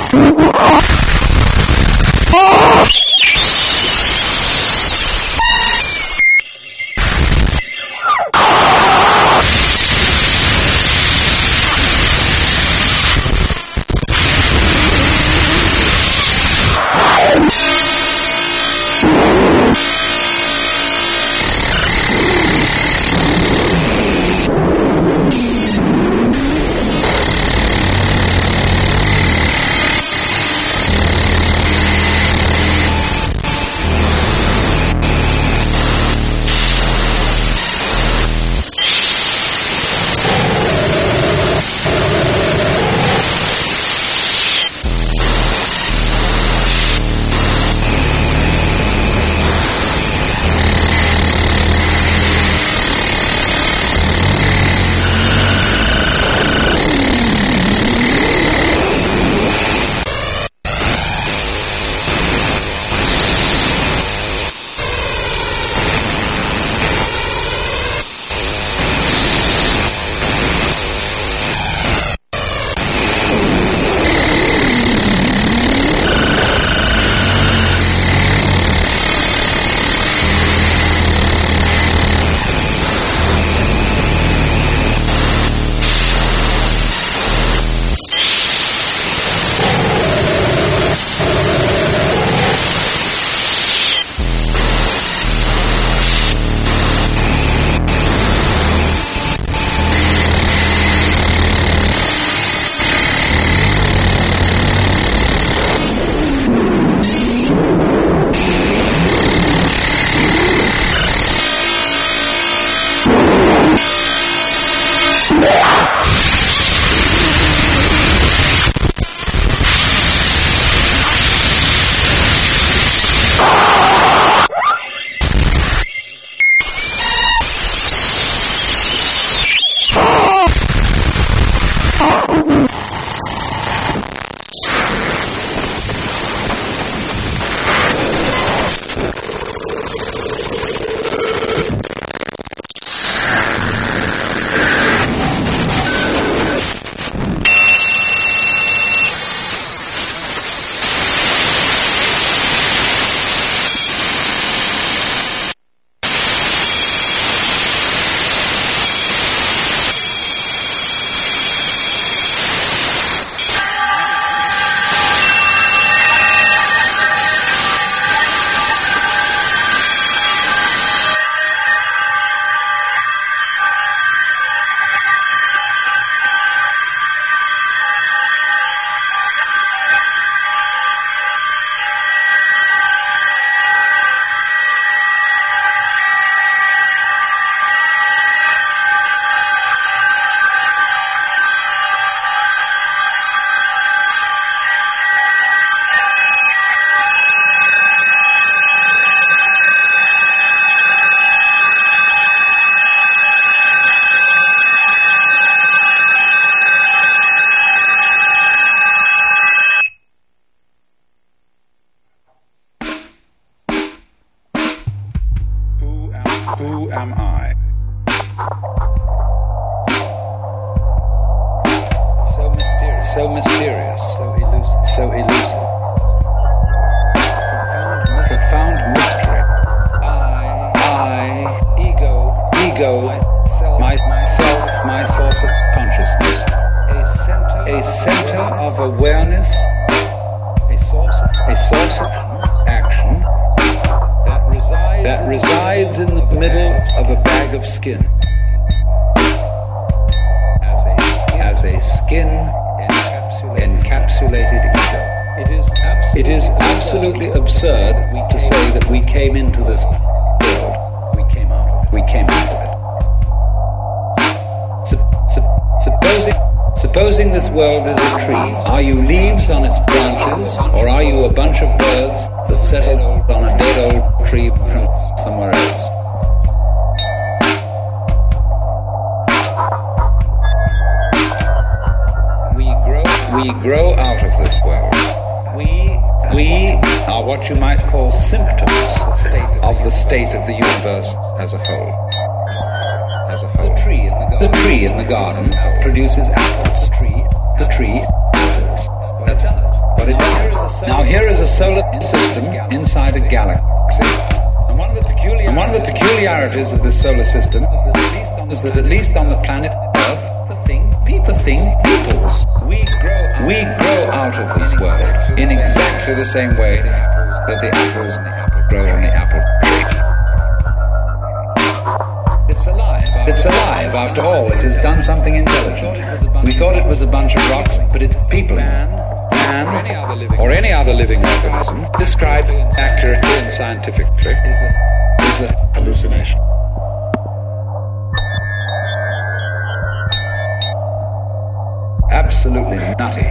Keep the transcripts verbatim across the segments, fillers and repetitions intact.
Who am I? So mysterious, so mysterious, so elusive, so elusive. Profound mystery. I, I, ego, ego, myself, my, myself, my source of consciousness. A center, a center of awareness, a source of, a source of action that resides, that resides in the middle of a bag of skin. As a, as a skin encapsulated, encapsulated ego. It is, it is absolutely absurd to say that we came into this world. We came out of it. We came out of it. Sup- sup- supposing, supposing this world is a tree, are you leaves on its branches, or are you a bunch of birds that settled on a dead old tree from somewhere else? We grow, we grow out of this world. We, we are what you might call symptoms of the state of the universe as a whole. As a whole. The tree in the garden, the tree in the garden produces apples. The tree, the tree, apples. That's what but it does. Now here is a solar system inside a galaxy. And one of the peculiarities, and one of the peculiarities of this solar system is that at least on the planet Earth, the thing, people, the thing peoples. We grow, we grow out of this world in exactly the same way that the apples grow on the apple tree. It's alive. It's alive. After all, it has done something intelligent. We thought it was a bunch of rocks, but it's people. Man, or any other living organism, described accurately and scientifically, is a, is a hallucination. Absolutely nutty.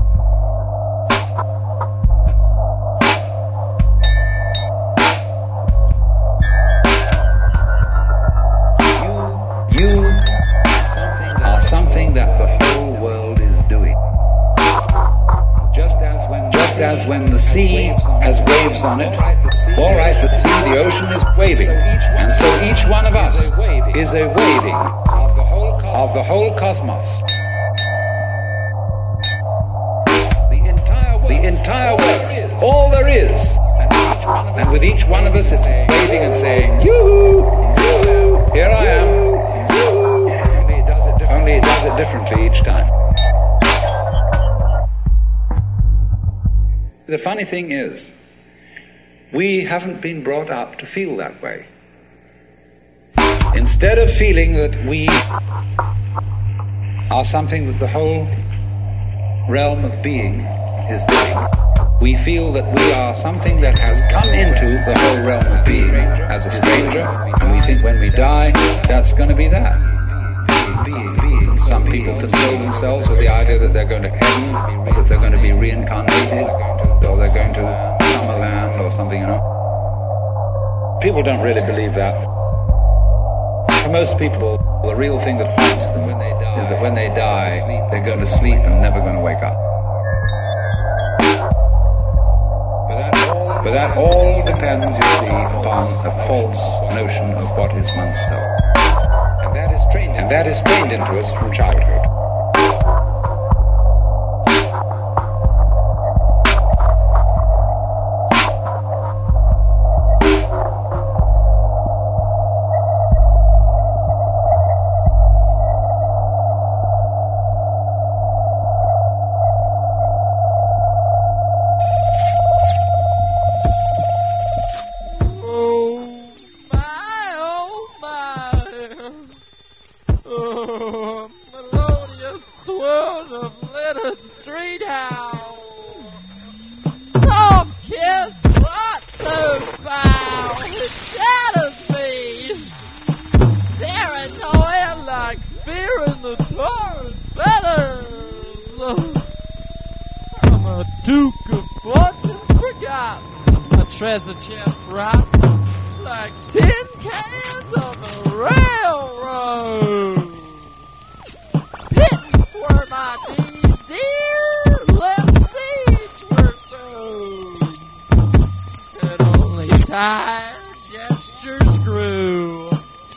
Something that the whole world is doing. Just as when, just as when the sea has waves on it, all right, the sea, the ocean is waving, and so each one of us is a waving of the whole cosmos. The entire, the entire works, all there is, and with each one of us, it's waving and saying, "Yoo-hoo, yoo-hoo, here I am." Only it does it differently each time. The funny thing is, we haven't been brought up to feel that way. Instead of feeling that we are something that the whole realm of being is doing, we feel that we are something that has come into the whole realm of being as a stranger, and we think when we die, that's going to be that. Being, being. Some people console themselves with the idea that they're going to heaven, or that they're going to be reincarnated, or they're going to Summerland or something, you know. People don't really believe that. For most people, the real thing that haunts them is that when they die, they're going to sleep and never going to wake up. But that all depends, you see, upon a false notion of what is one's self. And that is trained, and that is trained into us from childhood. Treasure chest rock like tin cans on the railroad. Pits were my knees, dear, left seats were sewed, and only tired gestures grew.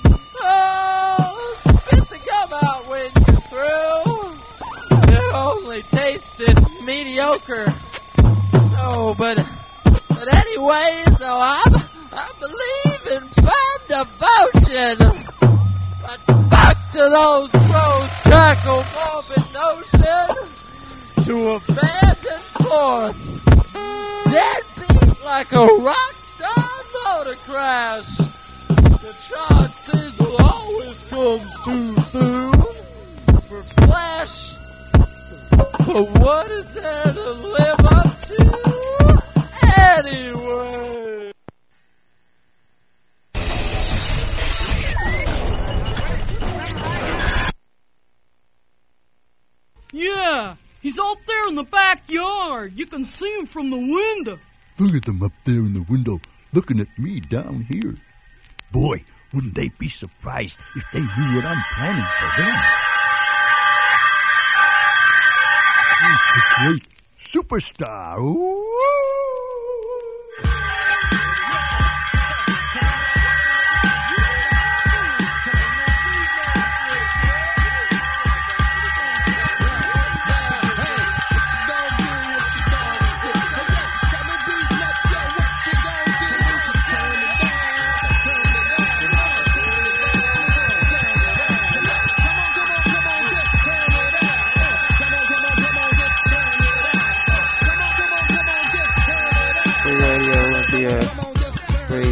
Oh, spit the gum out when you're through. It only tasted mediocre. Oh, but But anyway, so I, I believe in firm devotion. But back to those crows crackle morbid notion to abandon force. Dead beat like a rock star motor crash. The chances will always come too soon for flesh. But what is there to live up to? Anyway. Yeah, he's out there in the backyard. You can see him from the window. Look at them up there in the window, looking at me down here. Boy, wouldn't they be surprised if they knew what I'm planning for them? He's a great superstar. Ooh. Yeah. Three.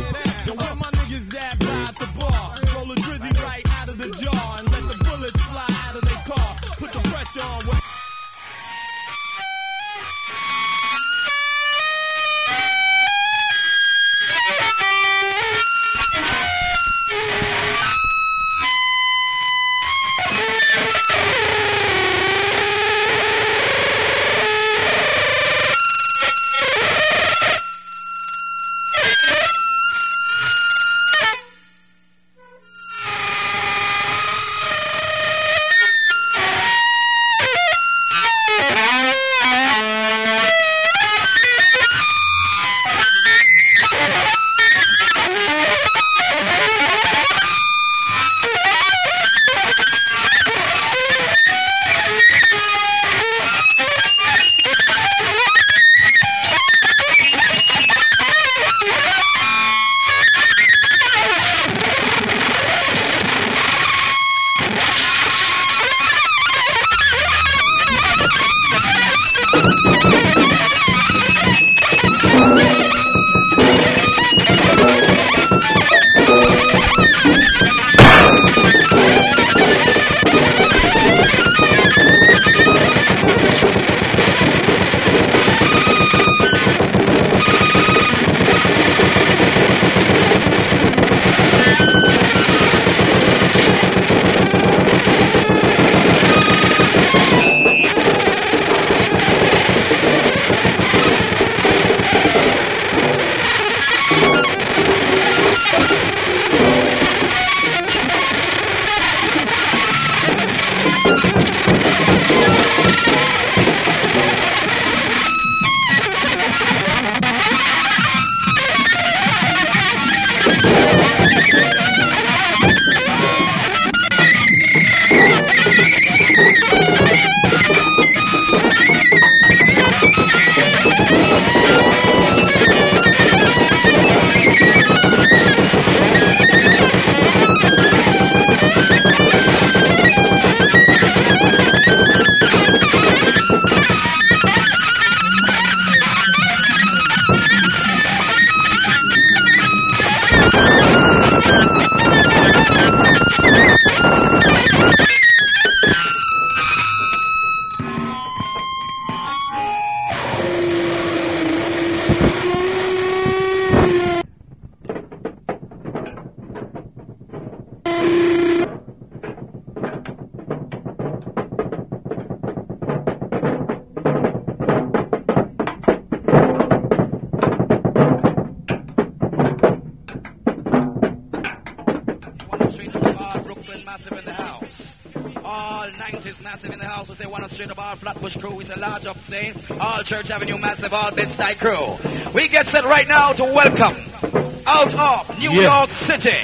All Church Avenue, massive, all Bed-Stuy crew. We get set right now to welcome out of New yeah. York City.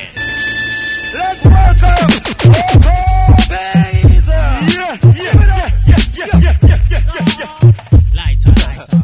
Let's welcome Baser. Yeah, yeah, yeah, yeah, yeah, yeah, yeah, yeah, yeah. Lighter, lighter.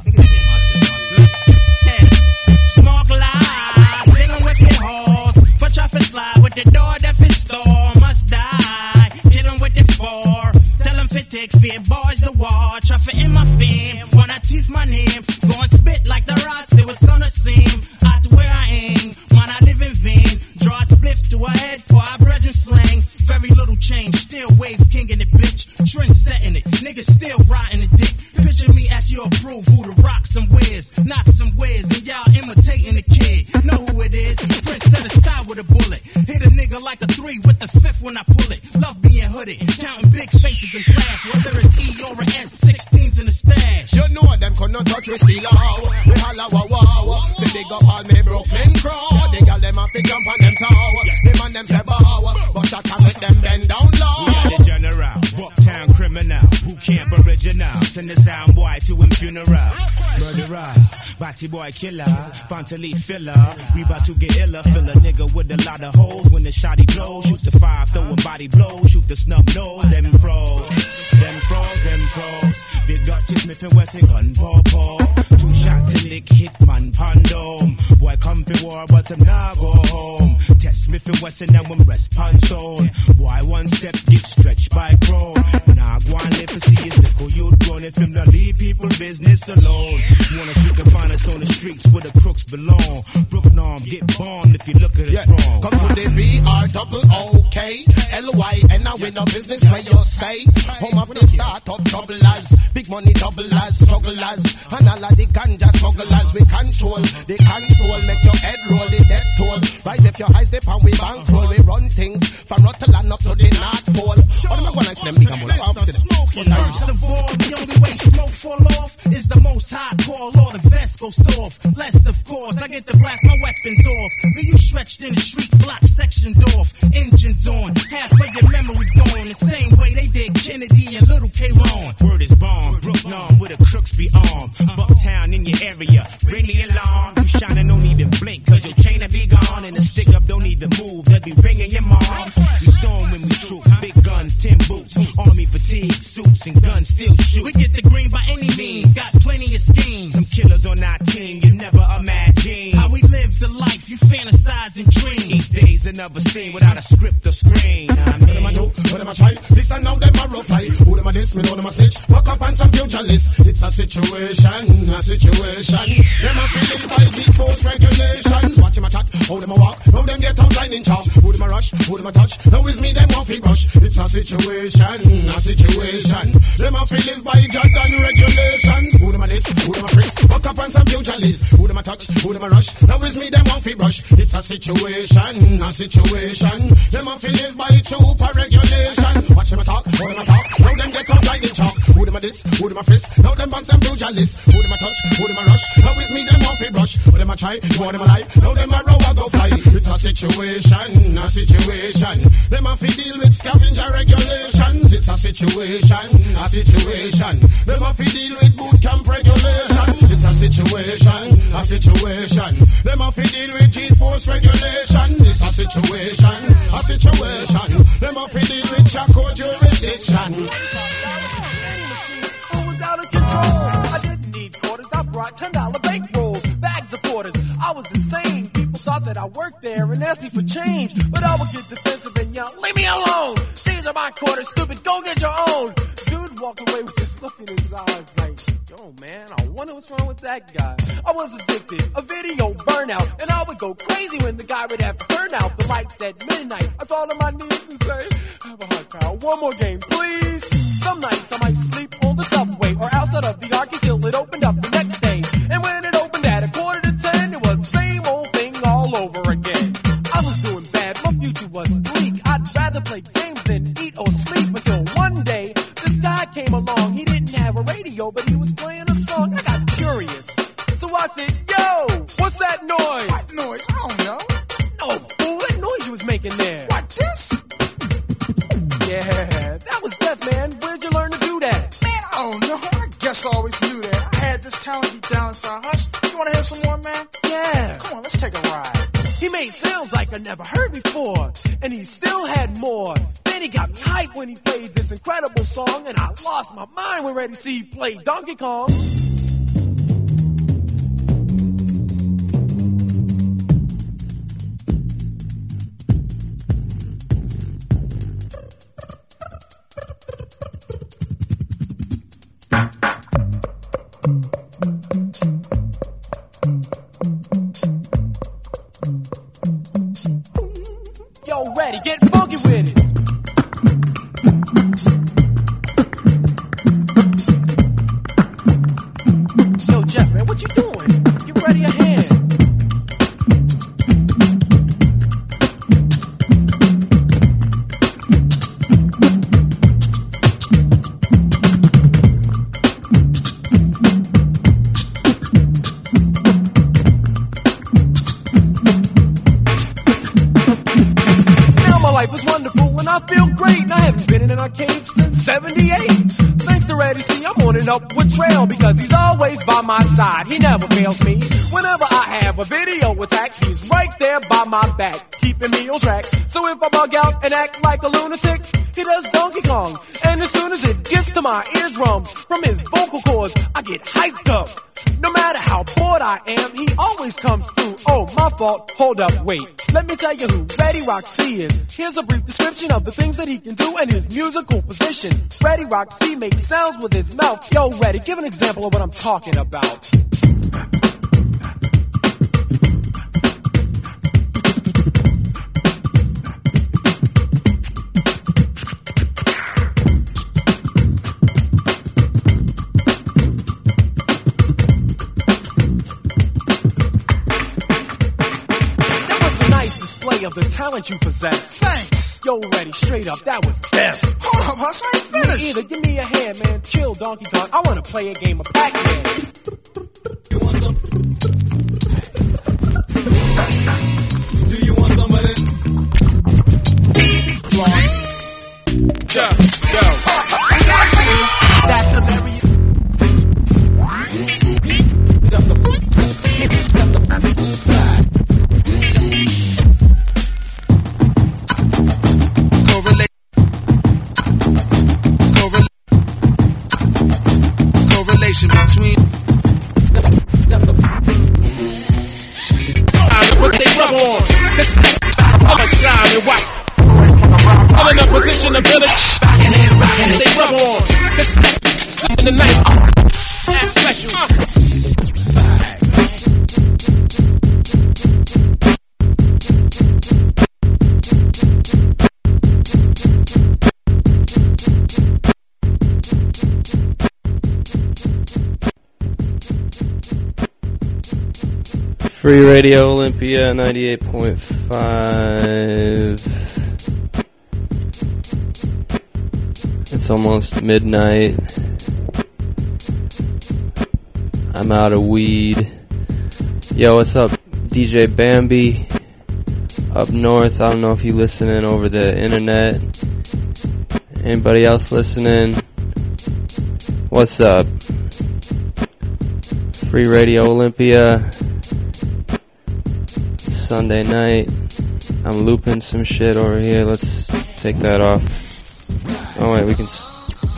Smoke light, filling with your horse. For traffic slide with the door that fit store. Must die, killing with the four. Tell them fit take fear, boys the war. Traffic in my fame, when I teeth my name. Go and spit like the Ross, it was on the same. Out where I aim, man I live in vain. Draw a spliff to a head for our bread and slang. Very little change, still wave king in the bitch. Trend setting it, niggas still riding the dick. Picture me as you approve who to rock some ways, knock some ways, and y'all imitating the kid. Know who it is, Prince set a style with a bullet. Hit a nigga like a three with the fifth when I pull it. Love being hooded, counting big faces in class. Whether it's E or a S, sixteens in the stash. You know them could not touch we steal a how. We holla wow wow. They dig up all me Brooklyn crowd. They got them off to jump on them tower. Them and them say bow. But I can't let them bend down low. We got the general, Bucktown criminal. Who can't original? Send the sound boy to him funeral. Murderer, body boy killer. Fantally filler. We about to get iller. Fill a nigga with a lot of holes. When the shotty blows, shoot the five, throwing body blows. Shoot the snub nose. Them frogs, them frogs, them frogs. Big up to Smith and Wesson gun paw paw. Two shots to lick hitman pandom. Boy come for war but I'm not go home. Test Smith and Wesson and when rest punch on. Boy one step get stretched by crow. Nah go on live to see his nickel you'd run if him not leave people business alone. Want us you can find us on the streets where the crooks belong. Brooklyn get bombed if you look at us yeah. wrong. Come to the B R double O K L Y and now we no business where you say. Home of the start-up doublers, big money doublers, strugglers, and all of the ganja smugglers. We control the console, make your head roll the death toll. Rise if your eyes dip and we bankroll. We run things from Rotterdam up to the North Pole. What am I going to say? First of all, the only way smoke fall off is the most high call or the vest go soft. Lest of course, I get to blast my weapons off. Leave you stretched in the street, block sectioned off. Engines on, half of your memory gone. The same way they did Kennedy and Little K-Ron. Word is bomb, Brooklyn where the crooks be armed. Bucktown in your area, ring the alarm. You shining, don't even blink, cause your chain will be gone. And the stick up don't even move, they'll be ringing your mom. You storm when we troop, big guns, tin boots. Army fatigue, suits and guns still shoot. We get the green by any means, got plenty of schemes. Some killers on our team, you never imagine. How we live the life, you fantasize and dream. Each day's another scene without a script or screen. I mean, what am I do? What am I try? Listen now, them a rough fight. Who them a diss? Me know them a snitch. Walk up on some pugilists. It's a situation, a situation. Them a feel it by G-force regulations. Watch them a chat, how them a walk. How them get out line in charge. Who them a rush, who them a touch. Now is me, them want fi brush. It's a situation, a situation. Them a feel it by Jordan regulations. Who them a diss? Who them a frisk? Walk up on some pugilists. Who them a touch, who them a rush. Now is me, them want fi brush. It's a situation, a situation. Them a feel it by trooper regulation. Watch them a talk, how them a talk. Now them get out like the chalk. Who them a diss, who them a frisk. Now them banks and pugilists. Who them a touch, who them a rush. Now is me, them want fi brush. Who them a try, who them a lie. Now them a row a go fly. It's a situation, a situation. Them a fi deal with scavenger regulations. It's a situation, a situation. Them a fi deal with boot camp regulations. It's a situation, a situation. Them a fi deal with G-force regulations. It's a situation, a situation. Them a fi deal with Chaco jurisdiction. Who was out of control? I didn't need quarters. I brought ten dollar bankrolls, bags of quarters. I was insane. People thought that I worked there and asked me for change, but I would get defensive and yell, "Leave me alone! These are my quarters, stupid. Go get your own." Dude walked away with this look in his eyes, like, "Yo, man, I wonder what's wrong with that guy." I was addicted, a video burnout, and I would go crazy when the guy would have to turn out the lights at midnight. I thought on my knees and say, "Have a hard time, one more game, please." Some nights I might sleep on the subway or outside of the arc until it opened up the next day. And when it opened at a quarter to ten, it was the same old thing all over again. I was doing bad, my future was bleak. I'd rather play games than eat or sleep until one day this guy came along. He didn't have a radio, but he was playing a song. I got curious, so I said, "Yo, what's that noise?" What noise? I don't know. Oh, fool, that noise you was making there. What, this? Yeah, that was Def Man. Where'd you learn to do that? Man, I don't know. I guess I always knew that. I had this talent deep down inside. Hush, you wanna hear some more, man? Yeah. Come on, let's take a ride. He made sounds like I never heard before, and he still had more. Then he got me hyped when he played this incredible song, and I lost my mind when Ready C played Donkey Kong. Yo, Ready, get funky with it. Yo, Jeff, man, what you doing? Get ready a hand. Life is wonderful and I feel great. I haven't been in an arcade since seventy-eight. Thanks to Ready C, I'm on an an upward trail because he's always by my side. He never fails me. Whenever I have a video attack, he's right there by my back, keeping me on track. So if I bug out and act like a lunatic, he does Donkey Kong. And as soon as it gets to my eardrums, from his vocal cords, I get hyped up. No matter how bored I am, he always comes through. Oh, my fault. Hold up, wait. Let me tell you who Reddy Roxy is. Here's a brief description of the things that he can do and his musical position. Reddy Roxy makes sounds with his mouth. Yo, Reddy, give an example of what I'm talking about. Of the talent you possess. Thanks. Yo, Reddy, straight up, that was best. Hold up, Hush, I ain't finished. Me either. Give me a hand, man. Chill, Donkey Kong. I want to play a game of Pac-Man. You want some? Do you want some of it? Yeah, yo. That's the very. Step the f- Step the f- Between what they rub on, cause I'm a time and watch. I'm in a position to build it. They rub on, cause in the night, act special. Free Radio Olympia ninety-eight point five. It's almost midnight. I'm out of weed. Yo, what's up, D J Bambi? Up north, I don't know if you listening over the internet. Anybody else listening? What's up? Free Radio Olympia. Sunday night. I'm looping some shit over here. Let's take that off. Oh wait, we can s-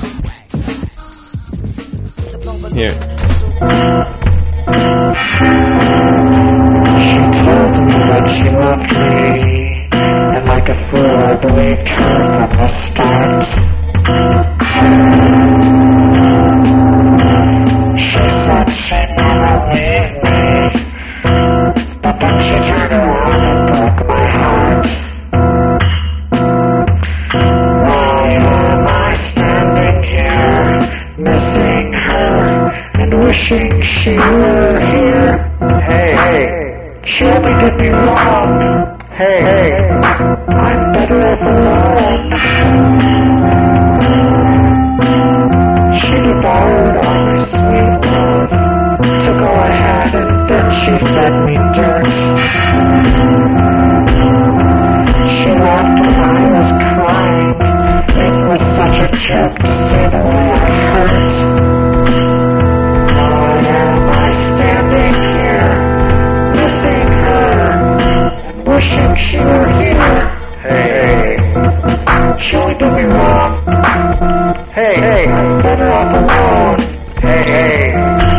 here. She told me that she loved me, and like a fool I believed her from the start. She said she'd never leave me, but then she turned around and broke my heart. Why am I standing here, missing her, and wishing she were here? Hey, hey, she only did me wrong. Hey, hey, I'm better off alone. She devoured all my sweet love, to go ahead and then she fed me dirt. She laughed when I was crying. It was such a joke to see the way I hurt. Why am I standing here, missing her, and wishing she were here? Hey, hey, she only did me wrong. Hey, hey, I'm better off alone. Hey, hey.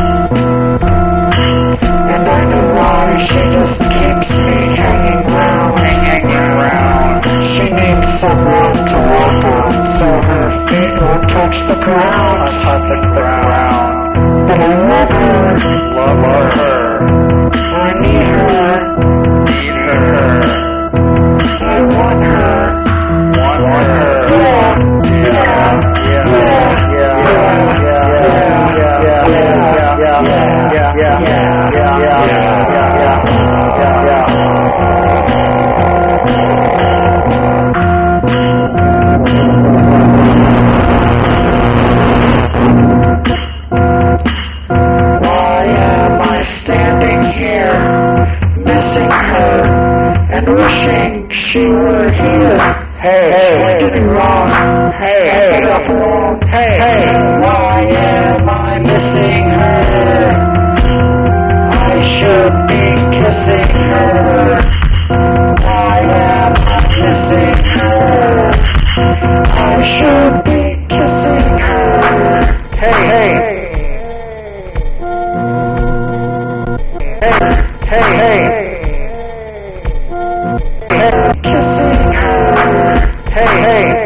And I know why she just keeps me hanging round, hanging around. She needs someone to walk on, so her feet won't touch the ground. Touch the ground. But I love her, love her. I need her, need her. I want her, want her. Yeah, yeah, yeah, yeah, yeah, yeah, yeah, yeah, yeah, yeah, yeah, yeah, yeah, yeah, yeah, yeah, yeah. Why am I standing here, missing her, and wishing she were here? Hey, kissing her. I should be kissing her. Why am I missing her? I should be kissing her. Hey, hey. Hey, hey, hey, kissing her. Hey, hey.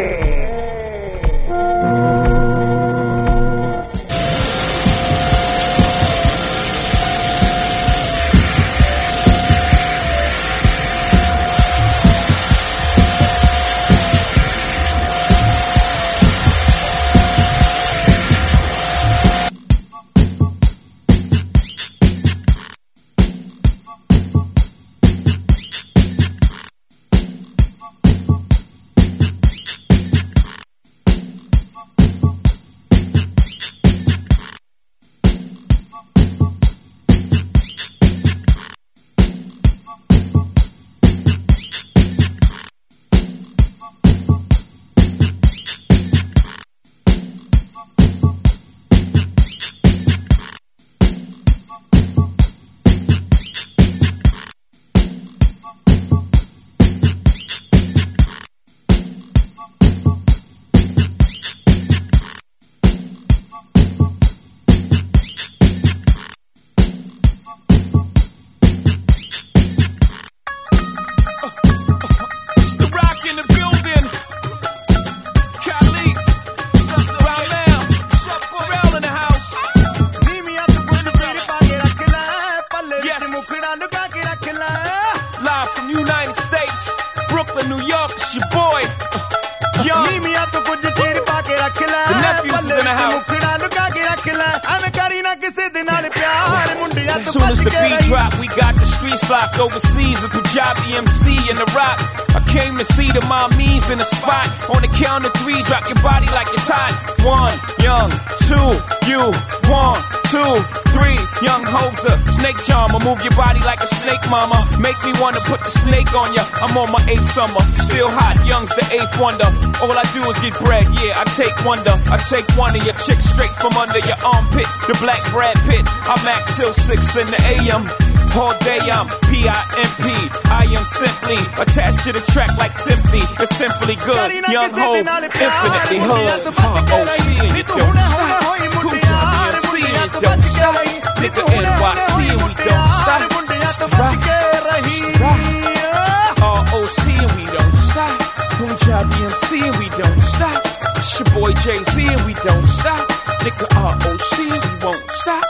Overseas, a Punjabi M C in the rock. I came to see the mommies in the spot. On the count of three, drop your body like it's hot. One, young, two, you, one, two, three, young Hoser, snake charmer. Move your body like a snake, mama. Make me wanna put the snake on ya. I'm on my eighth summer, still hot, young's the eighth wonder. All I do is get bread, yeah, I take wonder. I take one of your chicks straight from under your armpit. The black Brad Pitt, I'm at till six in the A M. All day I'm P I M P. I am simply attached to the track like simply. It's simply good. Young Ho, infinitely hood. Huh, O C and you don't stop. Cool job, B M C and you don't stop. Nigga N Y C and we don't stop. It's the rock. It's the rock. R O C and we don't stop. Cool job, B M C and we don't stop. It's your boy Jay-Z and we don't stop. Nigga R O C and we won't stop.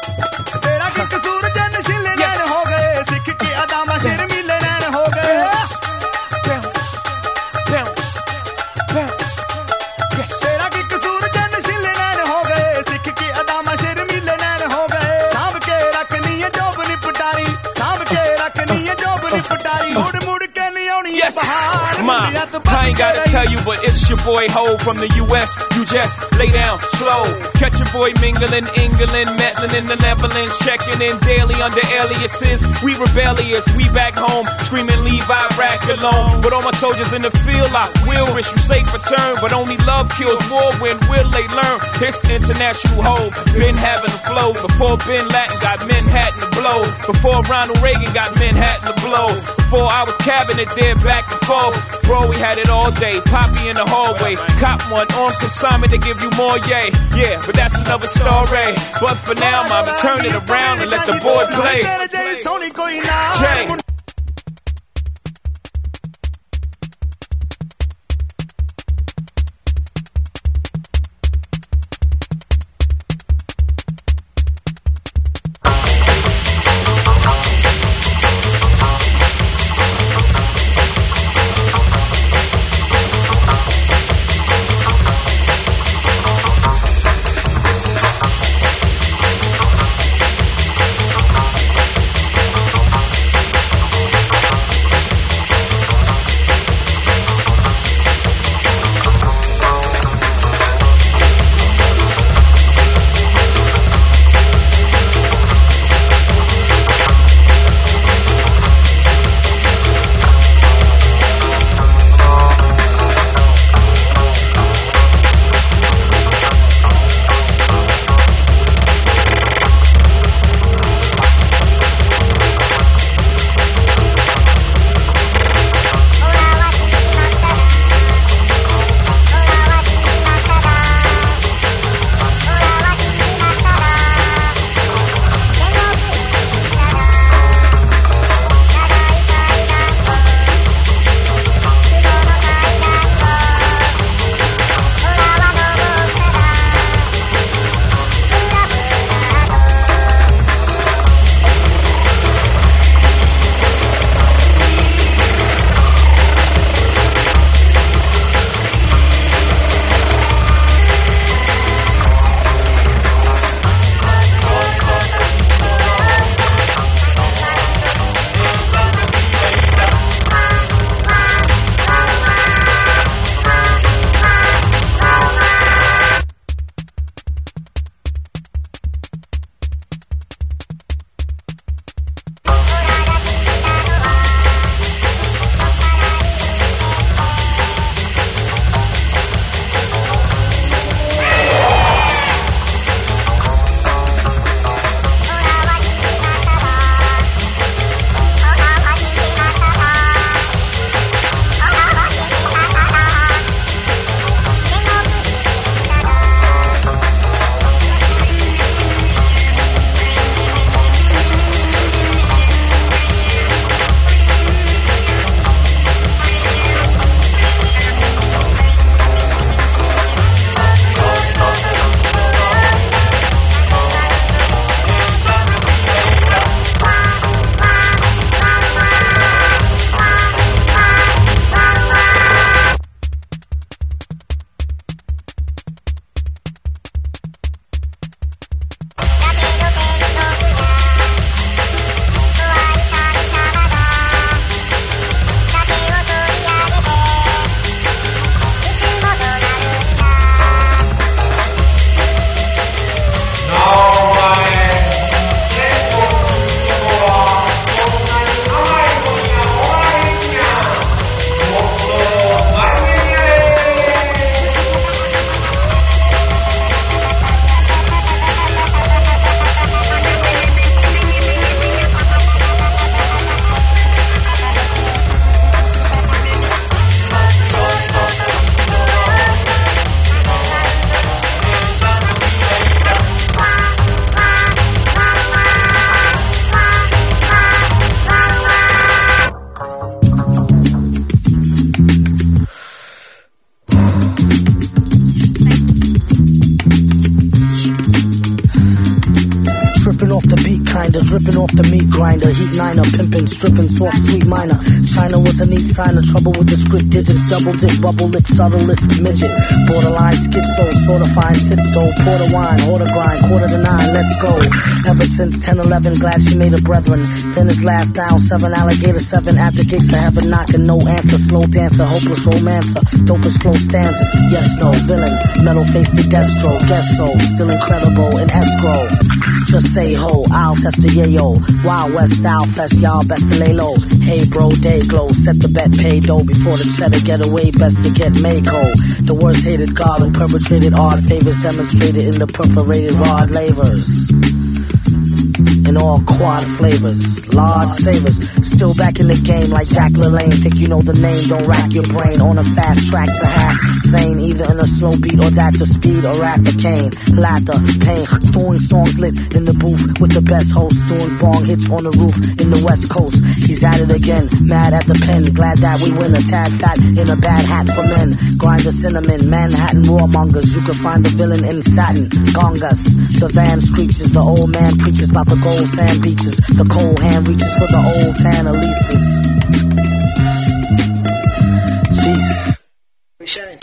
Ma, I ain't gotta tell you, but it's your boy Ho from the U S. You just lay down slow. Catch your boy mingling, England, meddling in the Netherlands, checking in daily under aliases. We rebellious, we back home, screaming leave Iraq alone. But all my soldiers in the field, I will wish you safe return. But only love kills war. When will they learn? It's international hope. Been having the flow before Bin Laden got Manhattan to blow. Before Ronald Reagan got Manhattan to blow. Before I was cabinet there back and forth. Bro, we had it all day. Poppy in the hallway. Cop one on consignment to give you more, yay. Yeah, but that's another story. But for now, I'ma turn it around and let the boy play. Jay. finder, dripping off the meat grinder. Heat niner, pimping, stripping, soft, sweet minor. China was a neat sign of trouble with the script digits. Double dip, bubble lip, subtlest midget. Borderline schizo, sort of fine tits though. Porter wine, order grind, quarter to nine, let's go. Ever since ten eleven, glad she made a brethren. Then his last down, seven alligator, seven at the gates of heaven knocking. No answer, slow dancer, hopeless romancer. Dopest flow stanzas, yes, no, villain. Metal face to Destro, guess so. Still incredible in escrow. Just say ho, I'll test the yayo. Wild West style fest, y'all best to lay low. Hey bro, day glow, set the bet, pay dough. Before the cheddar get away, best to get Mako. The worst hated garland, perpetrated odd favors, demonstrated in the perforated rod lavers. In all quad flavors, large savers. Still back in the game like Jack LaLanne. Think you know the name, don't rack your brain. On a fast track to half sane, either in a slow beat or that the speed or rap the cane. Laughter, pain, doing songs lit in the booth with the best host. Doing bong hits on the roof in the west coast. He's at it again, mad at the pen. Glad that we win a tad fat in a bad hat for men. Grind the cinnamon, Manhattan warmongers. You can find the villain in satin, gongas. The van screeches, the old man preaches about the gold sand beaches. The cold hand reaches for the old tan Elises. Jeez. We shine.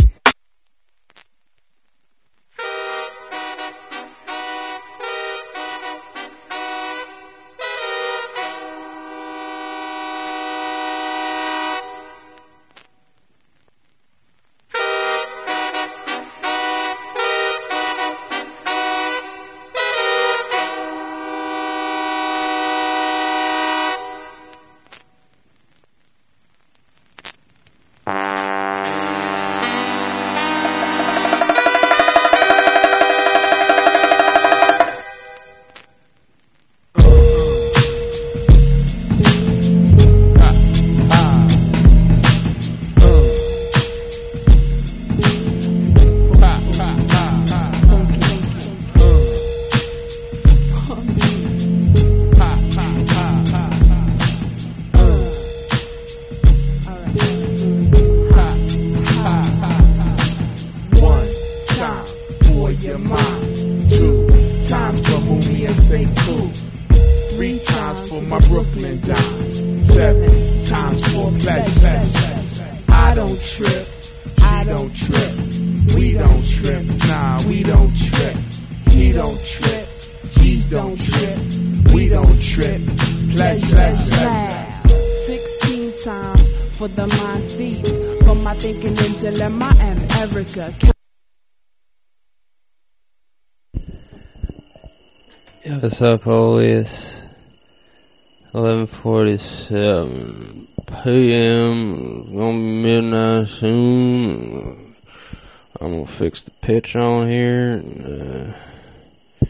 What's up, Police? eleven forty-seven p m It's gonna be midnight soon. I'm gonna fix the pitch on here. And, uh,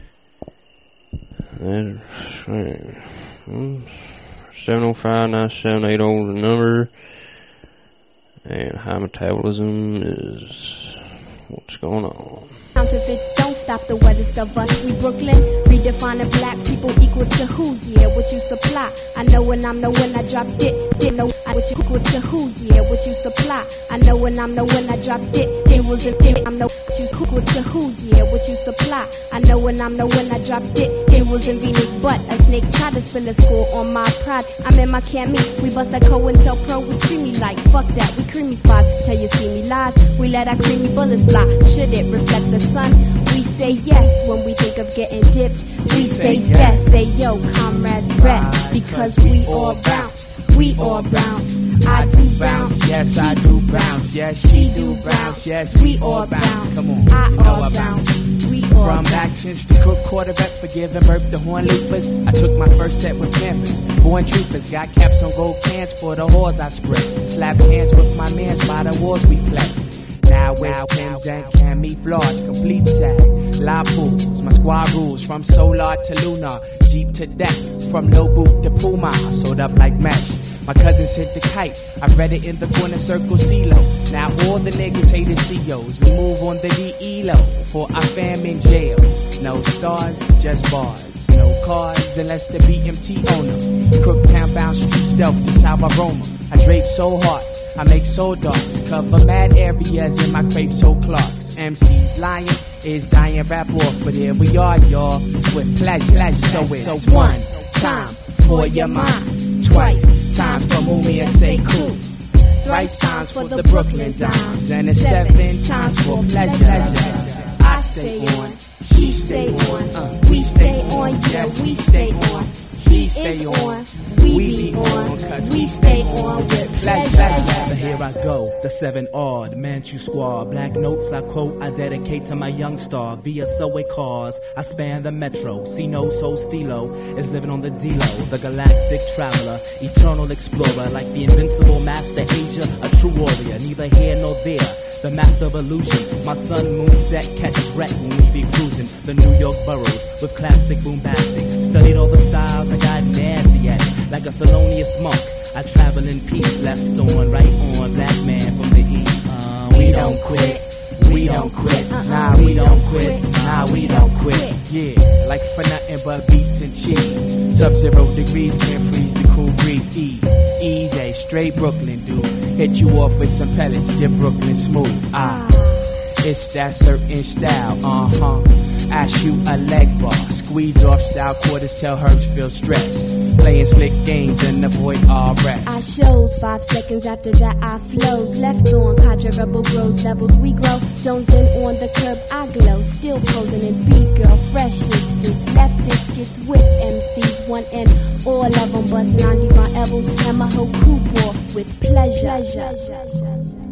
seven oh five, nine seven eight oh the number. And high metabolism is what's going on. Counterfeits don't stop the wettest of us. We Brooklyn, redefining black people equal to who? Yeah, what you supply. I know when I'm the one I drop it. Didn't know I what you equal to who? Yeah, what you supply. I know when I'm the one I dropped it. It was a thing. I'm the what you equal to who? Yeah, what you supply. I know when I'm the one I dropped it. It was in Venus, but a snake tried to spill a score on my pride. I'm in my cami. We bust that COINTELPRO. We creamy like fuck that. We creamy spots. Tell you steamy lies. We let our creamy bullets fly. Should it reflect the sun? We say yes when we think of getting dipped. We say yes, say yo, comrades rest. Because we all bounce, we all bounce. I do bounce, yes I do bounce. Yes she do bounce, yes we all bounce. Come on, I all bounce. We all From back since the crook quarterback for giving birth to horn loopers, I took my first step with Panthers. Born troopers, got caps on gold cans for the whores I spread. Slapping hands with my mans by the wars we play. Now it's Tim's and camouflage, complete sag. La pools, my squad rules from solar to lunar, Jeep to deck, from low boot to Puma, sold up like mesh. My cousin sent the kite, I read it in the corner circle CeeLo. Now all the niggas hated C Os, we move on the D E L O, for our fam in jail. No stars, just bars. No cars unless the B M T owner. Crooktown bound street stealth, just how I roam 'em. I drape so hard, I make soul darts, cover mad areas in my crepe so Clarks. most M Cs lying is dying rap off. But here we are, y'all, with pleasure. pleasure. So it's so one time for your mind, twice times for Mumi and say cool, thrice times for the Brooklyn Dimes, and it's seven times for pleasure. I stay on, she stay on, uh, we stay on, yeah, we stay on. He stay on, we be on, cause we stay on with pleasure. But here I go, the seven odd Manchu squad. Black notes I quote, I dedicate to my young star. Via subway cars, I span the metro. See no so stilo is living on the D-Lo. The galactic traveler, eternal explorer. Like the invincible master Asia, a true warrior. Neither here nor there, the master of illusion. My sun moon set catches wreck when we be cruising the New York boroughs with classic boombastic. Studied all the styles and got nasty at it. Like a felonious monk, I travel in peace. Left on, right on, black man from the east. Uh, we don't quit, we don't quit. Nah, we don't quit, nah, we don't quit. Yeah, like for nothing but beats and cheese. Sub-zero degrees can't freeze the cool breeze. Ease, easy, straight Brooklyn dude. Hit you off with some pellets, dip Brooklyn smooth. Ah, it's that certain style, uh-huh. I shoot a leg bar, squeeze off style quarters, tell Herbs feel stressed. Playing slick games and avoid all rest. I shows five seconds after that I flows. Left on, cadre rebel grows, levels we grow. Jones in on the curb, I glow. Still posing in B-girl, fresh is this. Left this gets with M Cs, one and all of them bust ninety my elbows. And my whole crew bore with pleasure. pleasure.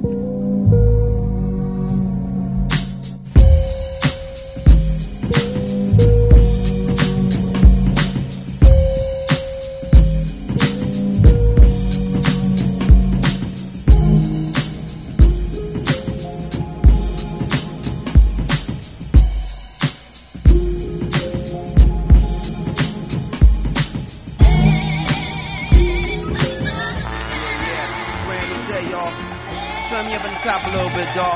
Top a little bit, dawg.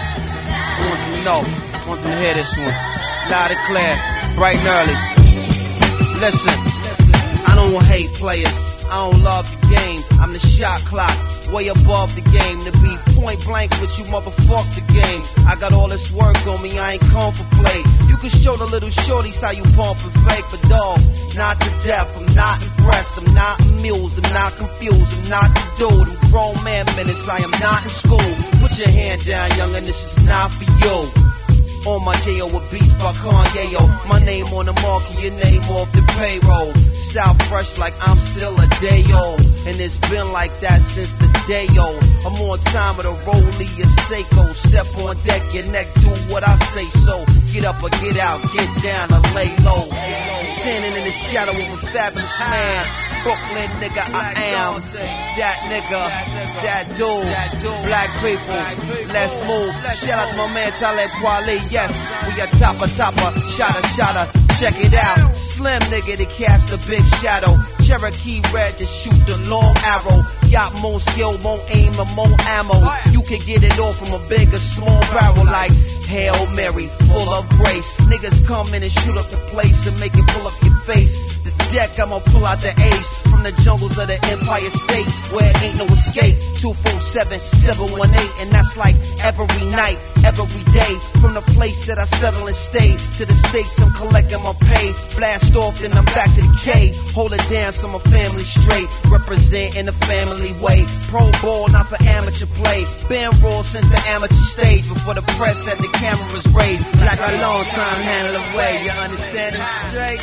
I want them to know. I want them to hear this one. Loud and clear, bright and early. Listen, I don't hate players. I don't love the game. I'm the shot clock, way above the game. To be point blank with you, motherfuck the game. I got all this work on me, I ain't come for play. You can show the little shorties how you pump and fake, but dawg, not to death. I'm not impressed, I'm not amused, I'm not confused, I'm not the dude. I'm grown man minutes, I am not in school. Put your hand down, youngin', this is not for you. On my J O with beats by Kanye, yo. My name on the market, your name off the payroll. Style fresh like I'm still a day old. And it's been like that since the day old. I'm on time with a rollie, a Seiko. Step on deck, your neck, do what I say so. Get up or get out, get down or lay low. Standing in the shadow of a fabulous man. Brooklyn nigga, I am that nigga, that dude, black people, let's move. Shout out to my man Talib Kweli, yes, we a topper, topper, shotter, shotter, check it out. Slim nigga to cast a big shadow, Cherokee red to shoot the long arrow. Yacht more skill, more aim and more ammo. You can get it all from a big or small barrel like Hail Mary, full of grace. Niggas come in and shoot up the place and make it pull up your face. The deck, I'ma pull out the ace from the jungles of the Empire State where it ain't no escape. Two four seven, seven one eight, and that's like every night, every day. From the place that I settle and stay to the states, I'm collecting my pay. Blast off, then I'm back to the K. Hold it down so my family straight. Represent in the family way. Pro ball, not for amateur play. Been raw since the amateur stage. Before the press had the cameras raised. Like a long time handling way. You understand it straight?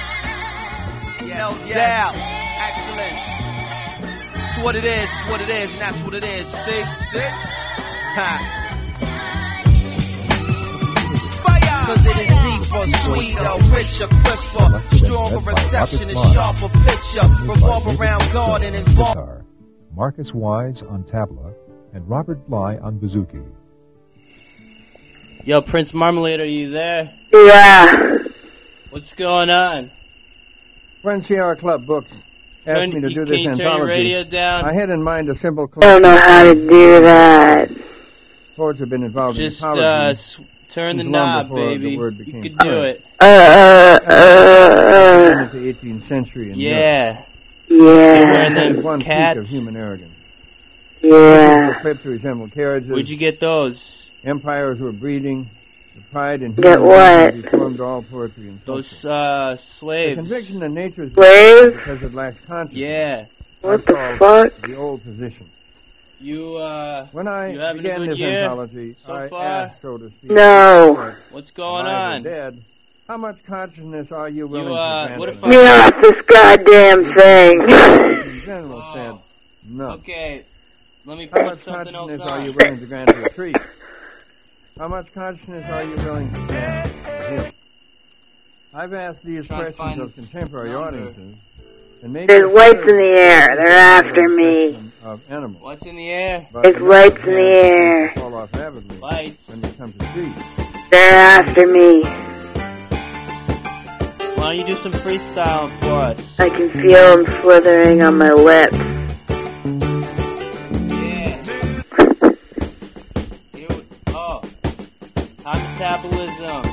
No doubt. Excellence. It's what it is, it's what it is, and that's what it is. See? See? Ha. Cause it is deeper, sweeter, richer, crisper, stronger reception and sharper picture. Revolve around garden and ball. Marcus Wise on tabla and Robert Bly on bouzouki. Yo, Prince Marmalade, are you there? Yeah. What's going on? When Sierra Club Books asked Turn, me to you, do this can you anthology, turn your radio down? I had in mind a simple I don't know how to do that. Poets have been involved Just, in uh, apologies. turn the since long knob, before baby. The word You became can do current. it. Uh, uh, uh, Into the eighteenth century in Yeah. Europe. Yeah. Wearing them One peak cats. of human arrogance. Yeah. Clipped to resemble carriages. Where'd you get those? Empires were breeding. The pride in Get human what? nature deformed all poetry and Those uh, The slaves. conviction that nature is Slaves? because it lacks consciousness. Yeah. What I the call fuck? The old position. You uh. When I you having a began good this year anthology, so I far? asked, so to speak, No. What's going alive or on? Dead, how much consciousness are you willing You, uh, to grant? what if them? Get off this goddamn thing. In general Oh. said, no. Okay. Let me How put much something else consciousness are on. you willing to grant to a tree? How much consciousness are you willing to grant to a hill? I've asked these Trying to questions find of contemporary number. audiences, and maybe There's a lights third in the air. is They're the after me. question Of animals. What's in the air? But There's another lights in the hand air. seems to fall off rapidly Lights. when you come to trees. They're after me. Why don't you do some freestyle for us? I can feel them slithering on my lips. Yeah. Here we- oh. High metabolism.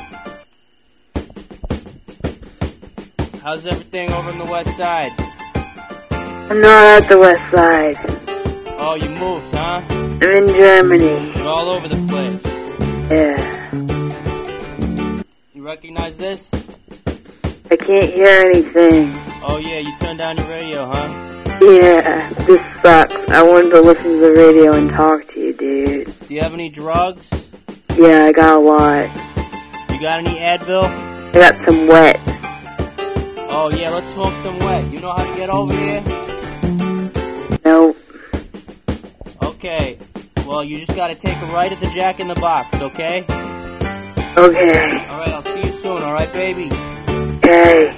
How's everything over on the west side? I'm not at the west side. Oh, you moved, huh? I'm in Germany. You're all over the place. Yeah. You recognize this? I can't hear anything. Oh yeah, you turned down your radio, huh? Yeah, this sucks. I wanted to listen to the radio and talk to you, dude. Do you have any drugs? Yeah, I got a lot. You got any Advil? I got some wet. Oh yeah, let's smoke some wet. You know how to get over here? Nope. Okay. Well, you just gotta take a right at the Jack in the Box, okay? Okay. Alright, I'll see you soon, alright, baby? Okay.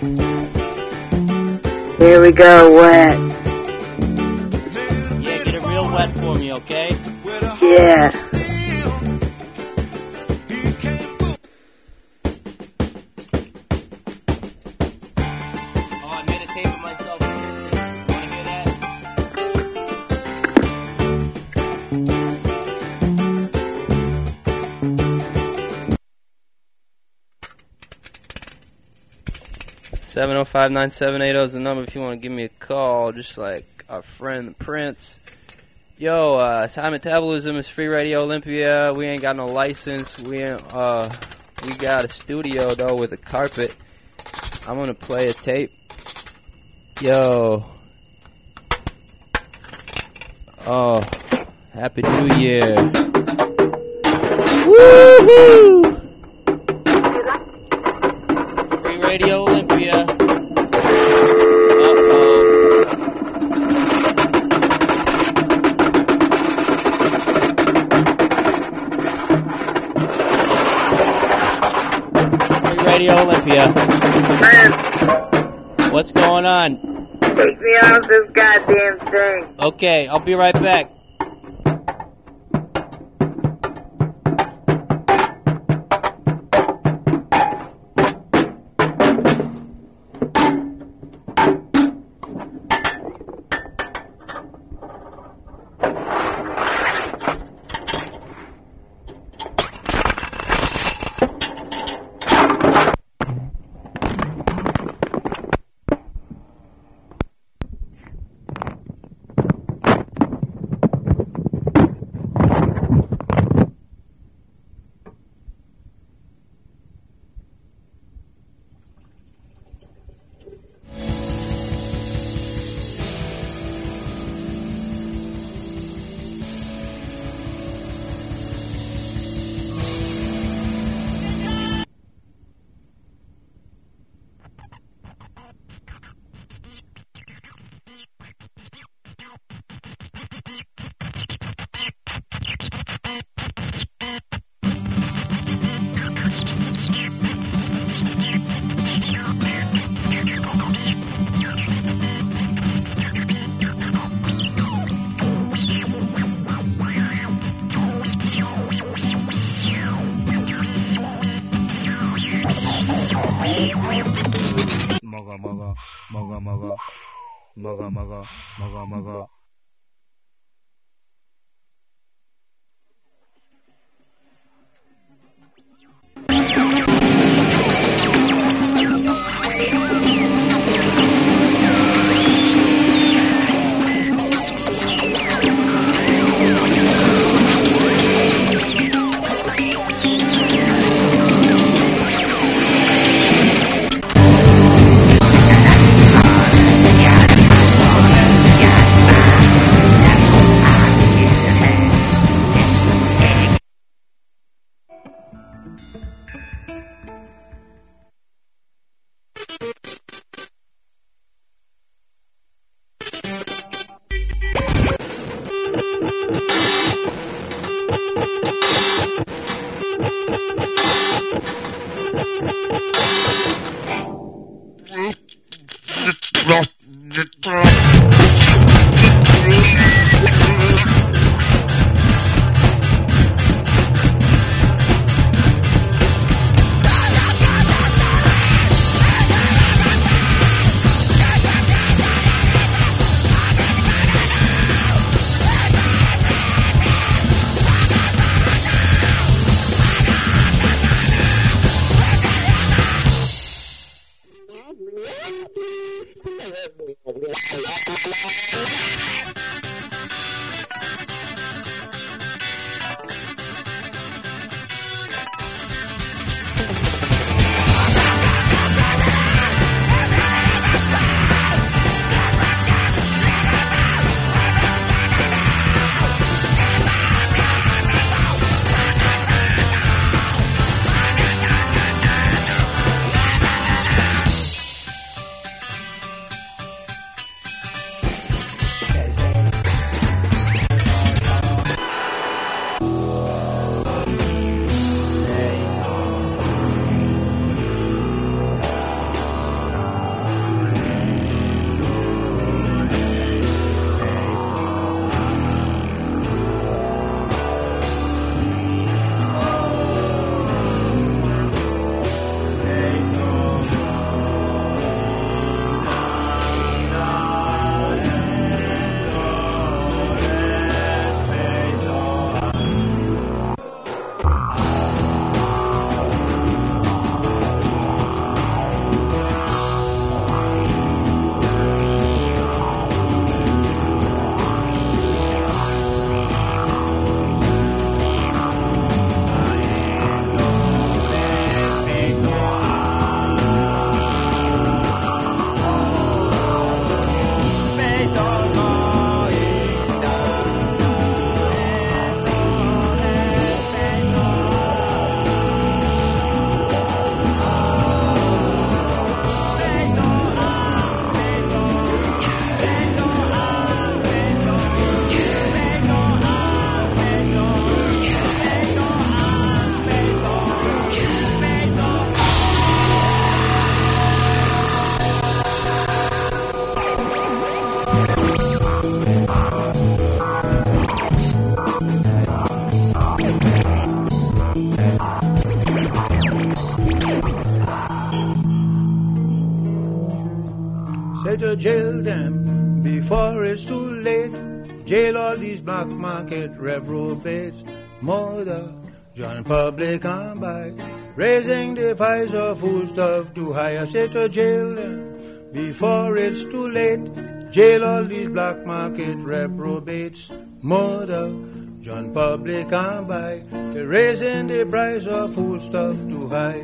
Here we go, wet. Yeah, get it real wet for me, okay? Yeah. Oh, I made a tape of myself kissing. You wanna hear that? seven oh five, nine seven eight oh is the number if you want to give me a call, just like our friend the Prince. Yo, uh, High Metabolism is Free Radio Olympia. We ain't got no license. We ain't, uh, we got a studio, though, with a carpet. I'm gonna play a tape. Yo. Oh, Happy New Year. Woohoo! Free Radio Olympia. Uh-oh. Free Radio Olympia. What's going on? Take me off this goddamn thing. Okay, I'll be right back. Maga maga, maga maga, maga maga, maga maga. Say to jail them before it's too late. Jail all these black market reprobates. Murder, John Public and by raising the price of foodstuff too high. I say to jail them before it's too late. Jail all these black market reprobates. Murder, John Public and by raising the price of foodstuff too high.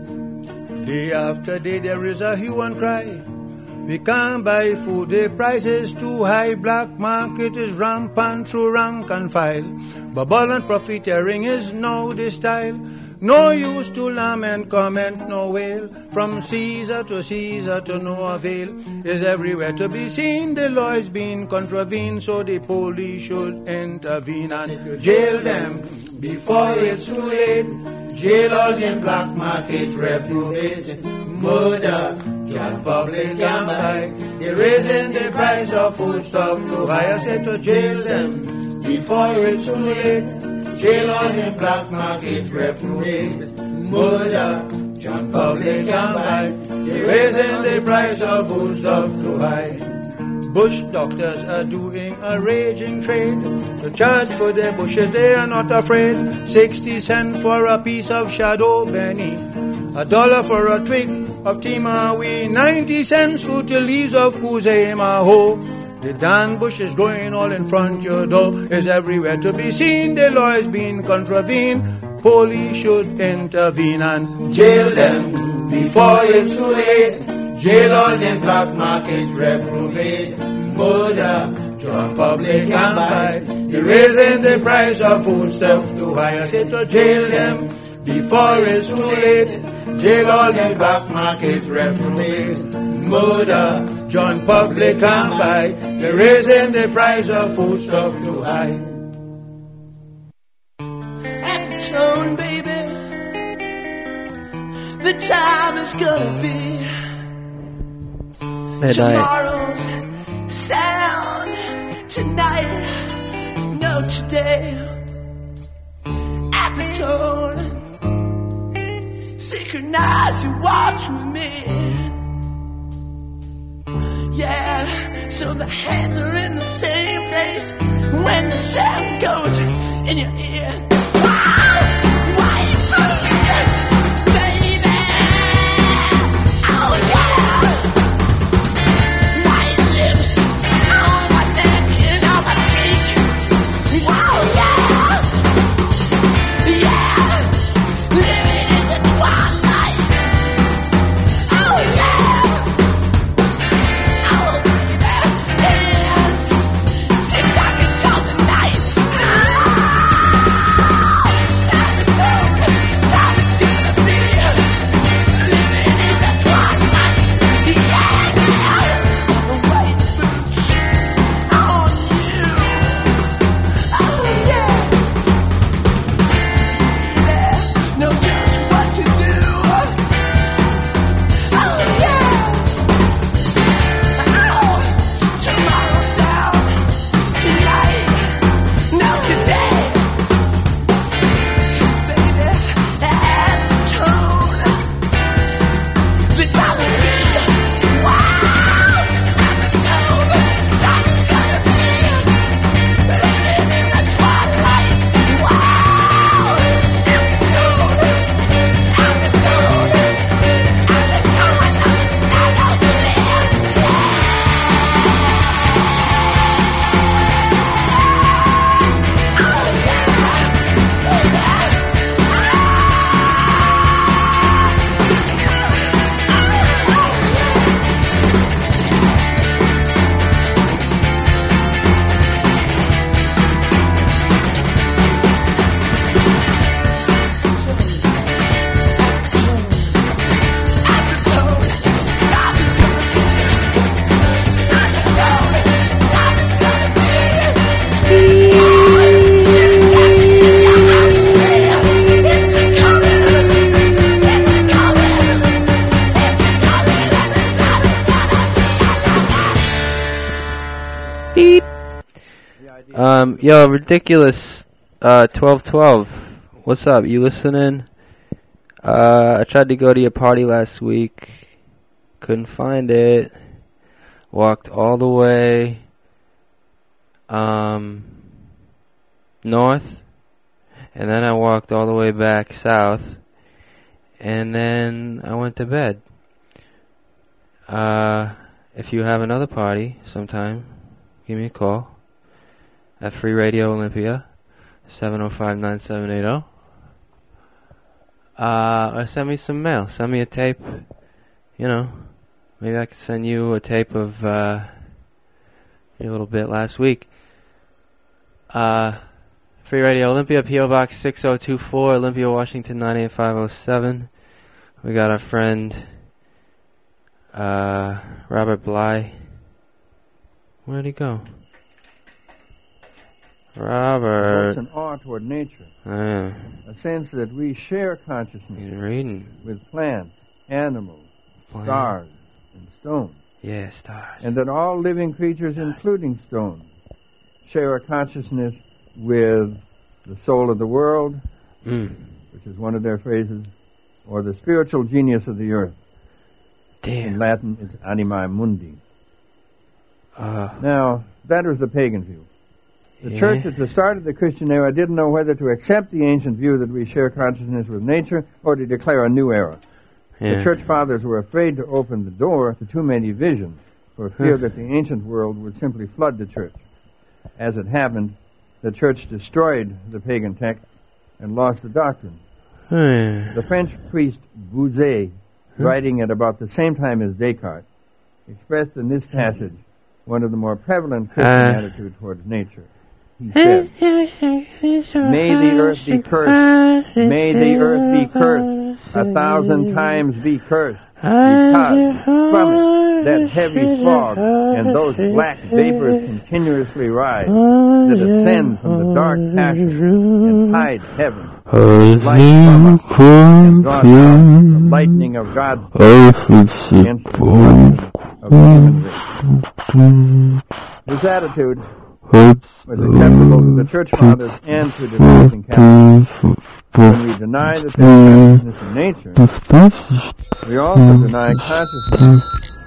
Day after day there is a hue and cry. We can't buy food, the price is too high. Black market is rampant through rank and file. Bubble and profiteering is now the style. No use to lament, comment, no wail. From Caesar to Caesar to no avail. Is everywhere to be seen. The law is being contravened, so the police should intervene and jail them before it's too late. Jail all them black market reprobate. Murder, John Public and buy. They're raising the price of foodstuff too high. I say to jail them before it's too late. Jail all them black market reprobate. Murder, John Public and buy. They're raising the price of foodstuff too high. Bush doctors are doing a raging trade. To charge for their bushes they are not afraid. Sixty cents for a piece of shadow benny. A dollar for a twig of timawi. Ninety cents for the leaves of kuzemaho. The Dan bush is growing all in front your door. Is everywhere to be seen. The law is being contravened. Police should intervene and jail them before it's too late. Jail all them black market reprobate. Murder, John Public and buy. They're raising the price of foodstuff too high. I say to jail them before it's too late. Jail all them black market reprobate. Murder, John Public and buy. They're raising the price of foodstuff too high. At the tone, baby, the time is gonna be Midnight. Tomorrow's sound tonight, no today. At the tone, synchronize your watch with me. Yeah, so the hands are in the same place when the sound goes in your ear. Wow, white boots, baby. Oh yeah. White lips on my neck and on my cheek. Wow, yeah. Yeah, living in the twilight. Oh yeah. Oh baby, and tick tock until the night. At the tone, time is gonna be living in the twilight. Yeah, yeah. The white boots on you. Oh yeah. Know just what to do. Oh yeah. Oh, tomorrow's sound tonight, now today. Baby, at the tone, the time will be. Wow, at the tone, time is gonna be living in the twilight. Wow, at the tone, at the tone, at the tone, I know the land. Um, yo, ridiculous. Uh, twelve twelve. What's up? You listening? Uh, I tried to go to your party last week. Couldn't find it. Walked all the way, um, north. And then I walked all the way back south. And then I went to bed. Uh, if you have another party sometime, give me a call. At Free Radio Olympia, seven oh five, nine seven eight oh. Uh, or send me some mail. Send me a tape. You know, maybe I could send you a tape of uh, a little bit last week. Uh, Free Radio Olympia, P O Box six oh two four, Olympia, Washington nine eight five oh seven. We got our friend uh, Robert Bly. Where'd he go? Robert. It's an awe toward nature. Uh, a sense that we share consciousness He's reading. with plants, animals, Plant. stars, and stones. Yeah, stars. And that all living creatures, including stones, share a consciousness with the soul of the world, mm. which is one of their phrases, or the spiritual genius of the earth. Damn. In Latin, it's anima mundi. Uh, now, that was the pagan view. The yeah. church at the start of the Christian era didn't know whether to accept the ancient view that we share consciousness with nature or to declare a new era. Yeah. The church fathers were afraid to open the door to too many visions for fear that the ancient world would simply flood the church. As it happened, the church destroyed the pagan texts and lost the doctrines. The French priest Bouzet, writing at about the same time as Descartes, expressed in this passage one of the more prevalent Christian uh. attitudes towards nature. He said, "May the earth be cursed, may the earth be cursed, a thousand times be cursed, because from it that heavy fog and those black vapors continuously rise, that ascend from the dark passion and hide heaven light from us and draws out the lightning of God's against the destruction of the human race. This attitude was acceptable to the Church Fathers and to the American Catholics. When we deny that there is consciousness in nature, we also deny consciousness.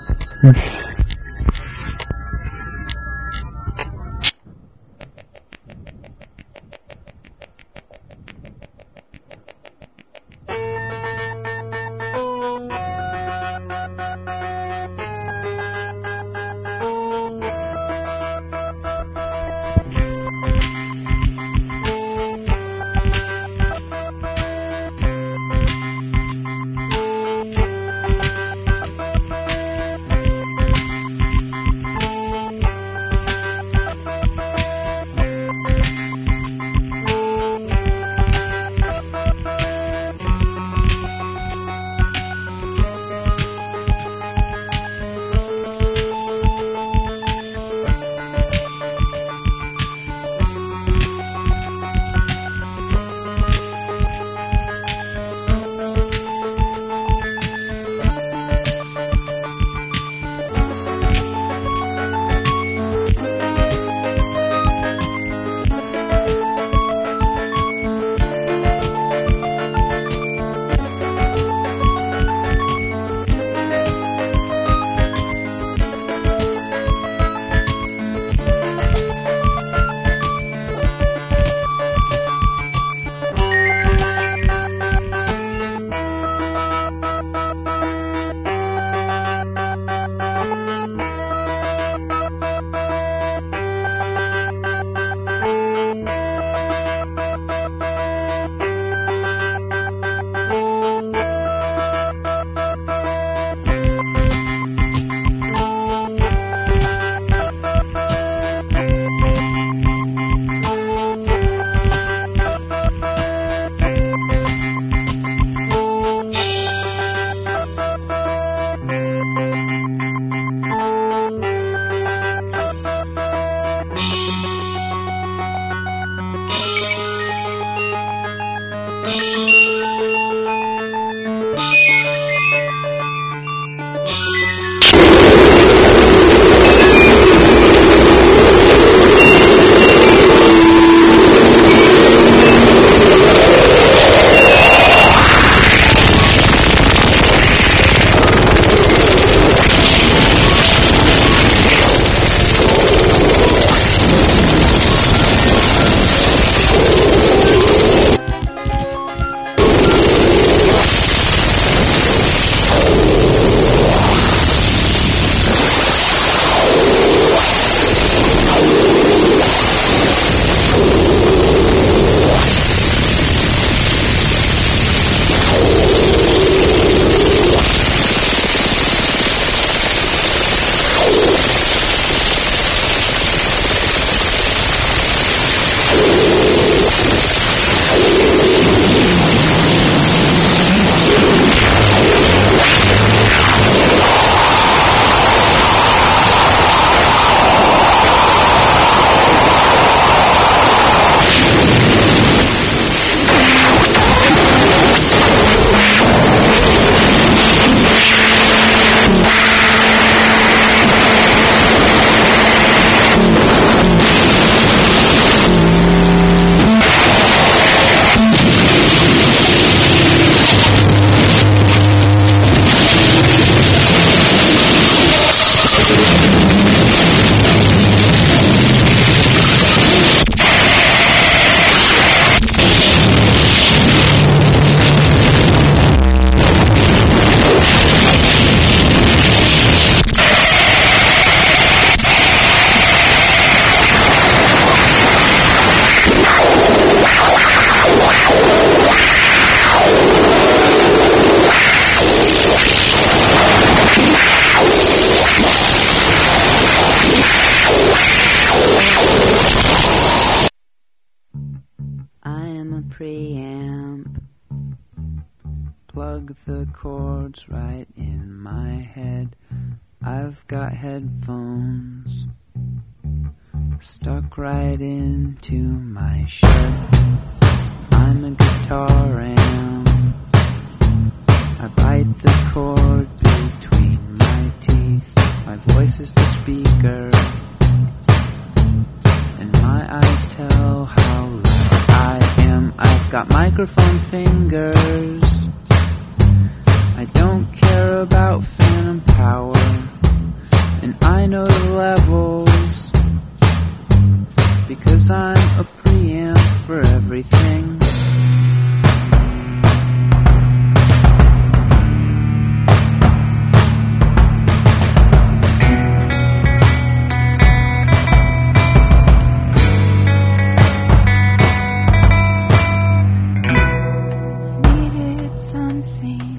preamp. Plug the cords right in my head. I've got headphones stuck right into my shed. I'm am a guitar amp. I bite the cord between my teeth. My voice is the speaker, and my eyes tell how loud I am. I've got microphone fingers. I don't care about phantom power, and I know the levels, because I'm a preamp for everything. Needed something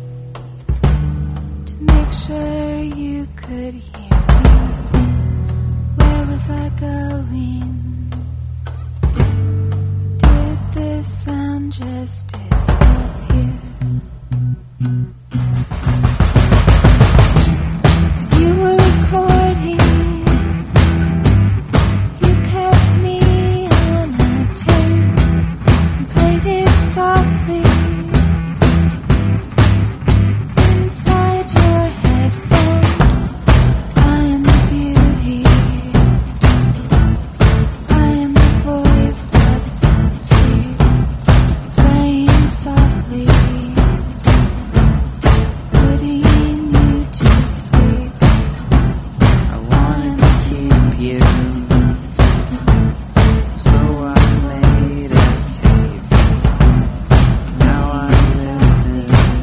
to make sure you could hear me. Where was I going? Did this sound just disappear? You were recording. You kept me on a tape and played it softly inside your headphones. I am the beauty. I am the voice that sounds sweet, playing softly, putting you to sleep. I wanna keep you, so I made a tape. Now I listen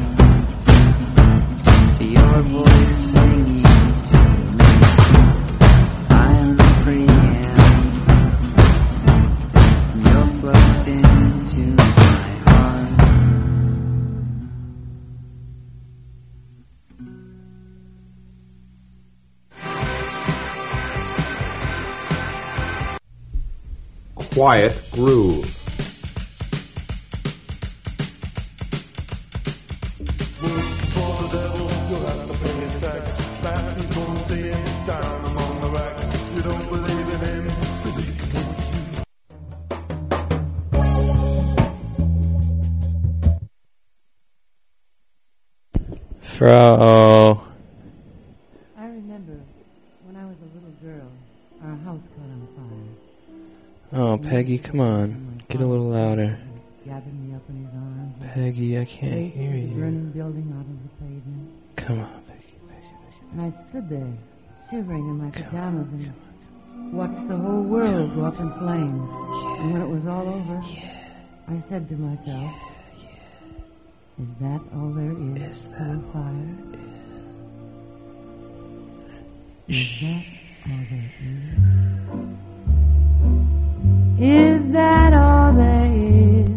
to your voice singing to me. I am the preamp, and you're plugged into my heart. Quiet Groove. Fro. I remember when I was a little girl, our house caught on fire. Oh, Peggy, come on. Get a little louder. Gathered me up in his arms. Peggy, I can't Raced hear the you. burning building out of the pavement. Come on, Peggy. And I stood there, shivering in my pajamas, and watched the whole world go up in flames. And when it was all over, I said to myself, is that all there is, is to a fire? Is that all there is? Is that all there is?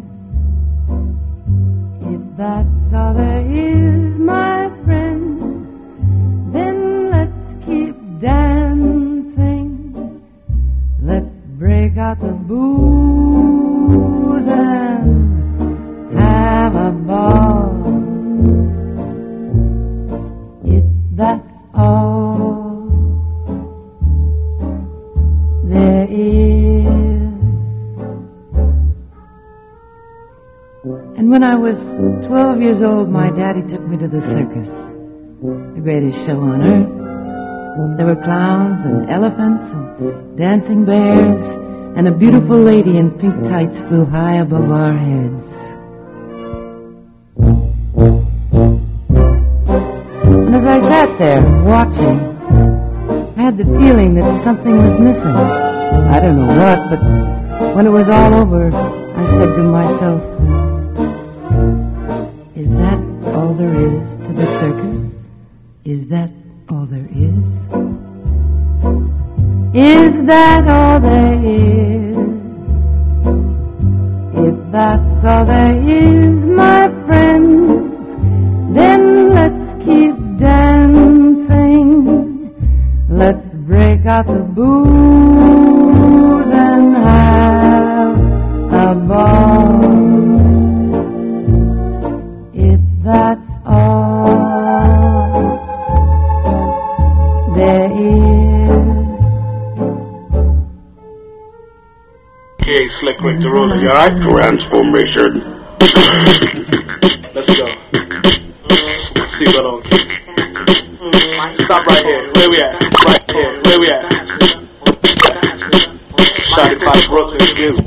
If that's all there is, my friends, then let's keep dancing. Let's break out the booze and have a ball. If that's all there is. And when I was twelve years old, my daddy took me to the circus, the greatest show on earth. There were clowns and elephants and dancing bears, and a beautiful lady in pink tights flew high above our heads. And as I sat there watching, I had the feeling that something was missing. I don't know what, but when it was all over, I said to myself, is that all there is to the circus? Is that all there is? Is that all there is? If that's all there is, my friends, then let's keep dancing. Let's break out the booze and have a ball. If that's all there is. King Hey, Slick Rick the Ruler, you alright? Transformation. Let's go. Let's see what on. Stop right here. Where we at? Right here. Where we at? Shotty Pop Brooklyn gives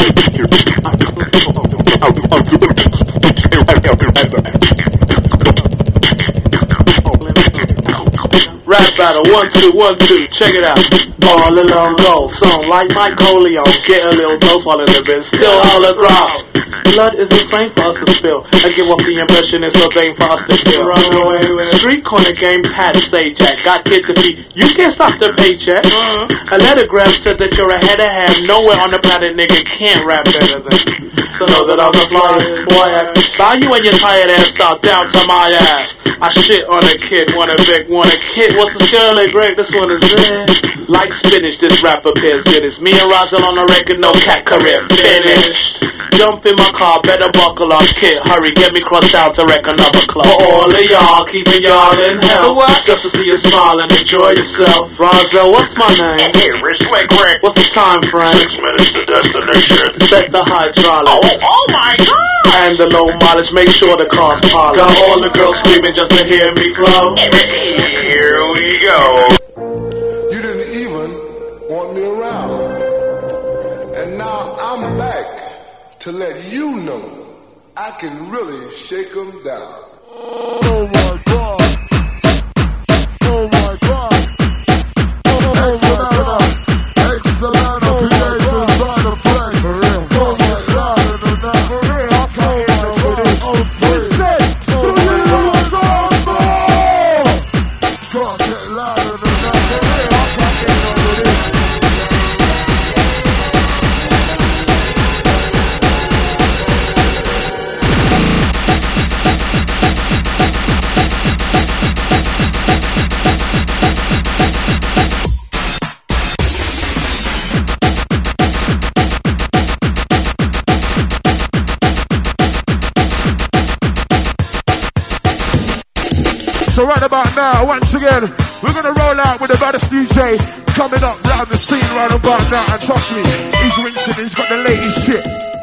Rap battle, one, two, one, two, check it out. All alone go, song like Mike Coleon. Get a little dose while in the bin, still all the growl. Blood is the same for us to spill. I give off the impression it's a vein for us to kill. Run away with street corner game, Pat say Jack. Got kids to feed, you can't stop the paycheck. Uh-huh. A lettergraph said that you're ahead of hand. Nowhere on the planet, nigga, can't rap better than. So know that I'm the flyest boy ass. Bow you and your tired ass out down to my ass. I shit on a kid, want a big, want a kid. What's the Shirley Greg? This one is it. Like spinach, this rap appears good. It's me and Rosal on the record, no cat career finished. Jump in my car, better buckle up, kid. Hurry, get me crossed out to wreck another club. For all of y'all, keeping y'all in hell. What? Just to see you smile and enjoy yourself. Rosal, what's my name? Hey, Rich Slick Rick. What's the time frame? Six minutes to destination. Set the hydraulic. Oh, oh my God! And the low mileage, make sure the car's polished. Got all the girls screaming just to hear me flow. Here we go. You didn't even want me around. And now I'm back to let you know I can really shake them down. Oh my God. Oh my God. Oh my God. Excellent opinion inside the flame. For real. Oh my God. For real. I can't for this old place. To you, Samba! God, get louder than that. For real. I can't get over this. So right about now, once again, we're gonna roll out with the baddest D J coming up round the scene right about now. And trust me, he's rinsing, he's got the latest shit.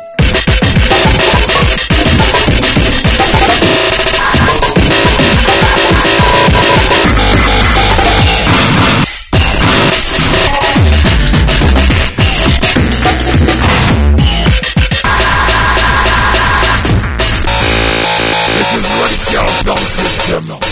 This is right, y'all, don't twist them now.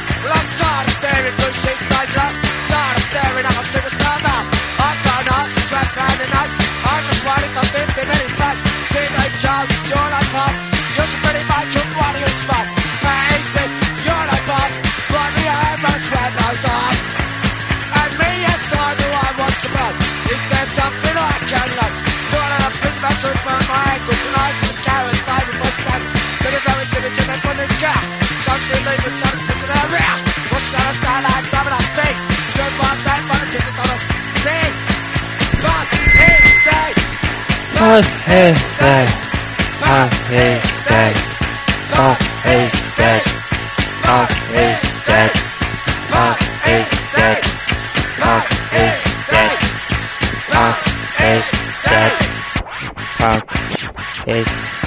Well, I'm tired of staring through shit's made lust. Tired of staring at my superstar's ass. I've got an ass. fat kind of nut. I just wanted for fifty minutes fat. See my child, you're like pop. You're so pretty much your body is spot. Hey, Smith, you're like pop. Run me a head, my sweat goes off. And me, yes, I know I want to blood. Is there something I can love? Don't let a piss my suit for my ankles. And I see the carrots, five before stand. To the very city, to the one in the car. Something like the sun, piss in the rear. What's that, a star like double up thing? Good one side, but it's just a thing. God is dead. God is dead. God is dead. God is dead. God is dead. God is dead. God is dead. God is dead. Punk is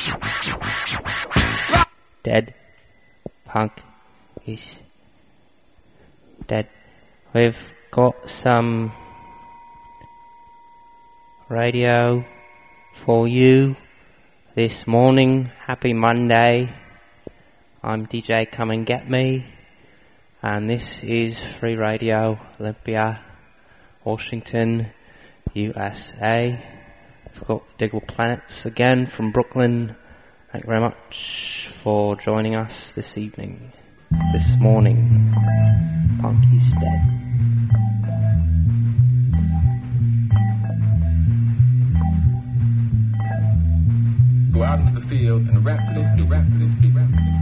dead. Punk is dead. We've got some radio for you this morning. Happy Monday. I'm D J Come and Get Me, and this is Free Radio Olympia, Washington, U S A. We've got Diggle Planets again from Brooklyn. Thank you very much for joining us this evening, this morning. Punk is dead. Go out into the field and rap to this beat, rap to this beat, rap to this beat.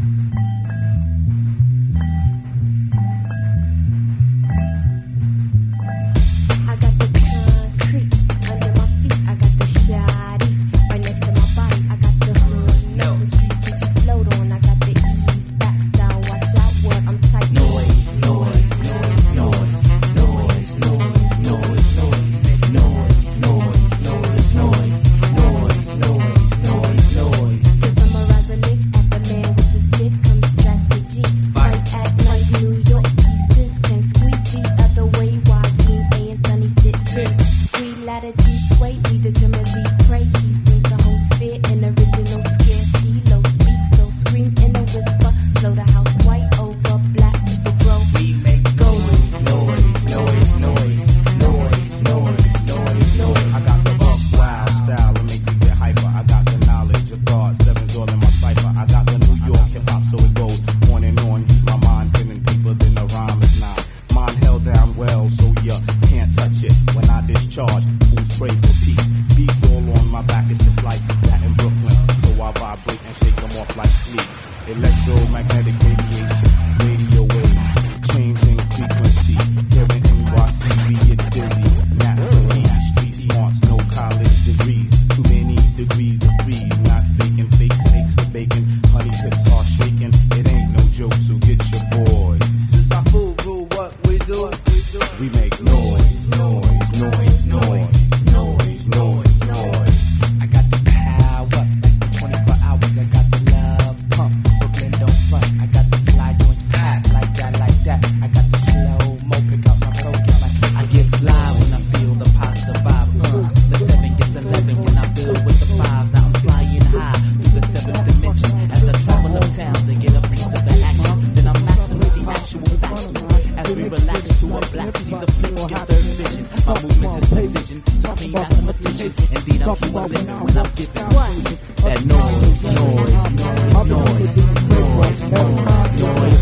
I got the concrete under my feet. I got the shoddy right next to my body. I got the hood, no. So street that you float on. I got the ease back style. Watch out what I'm tight. Noise, noise, noise, noise, noise, noise, noise, noise, noise, noise, noise, noise, noise, noise, noise. To summarize a lick at the man with the stick comes strategy. Fight at night, New York pieces can squeeze the other way. While Gene A and Sunny stick sit. We latitude sway, we determinedly pray. He swings the whole sphere in original scare. Stilo speak, so scream in a whisper. Blow the house white over black people grow. We make going noise, noise, noise, noise, noise, noise, noise. I got the buck wild style to make you get hyper. I got the knowledge of God, sevens all in my cipher. I got the New York hip hop, so it goes on and on. Use my mind, pen and paper, then the rhyme is nine. Mine held down well, so you can't touch it. When I discharge, fools pray for peace. Beats all on my back, it's just like that in Brooklyn. So I vibrate and shake them off like fleas. Electromagnetic radiation, radio waves, changing frequency. Here in N Y C, we get dizzy. Naps and keys, street smarts, no college degrees. Too many degrees to freeze. Not faking, fake snakes are baking. Honey's hips are shaking. It ain't no joke, so get your boys. Since I fool rule what we do, We make noise, noise, noise, noise, noise, noise, noise. I got the power, twenty-four hours. I got the love pump, Brooklyn don't front. I got the fly joints packed like that, like that. I got the slow mo, pick up my flow, get like I get sly when I feel the positive vibe. Uh, the seven gets eleven when I build with the fives. Now I'm flying high through the seventh dimension as I travel uptown to get a piece of the action. Then I'm maxing with the actual facts. As we relax to a black Caesar flip, get third vision. My movements is precision, supreme mathematician. Indeed, I'm to a limit when I'm giving that noise, noise, noise, noise, noise, noise, noise,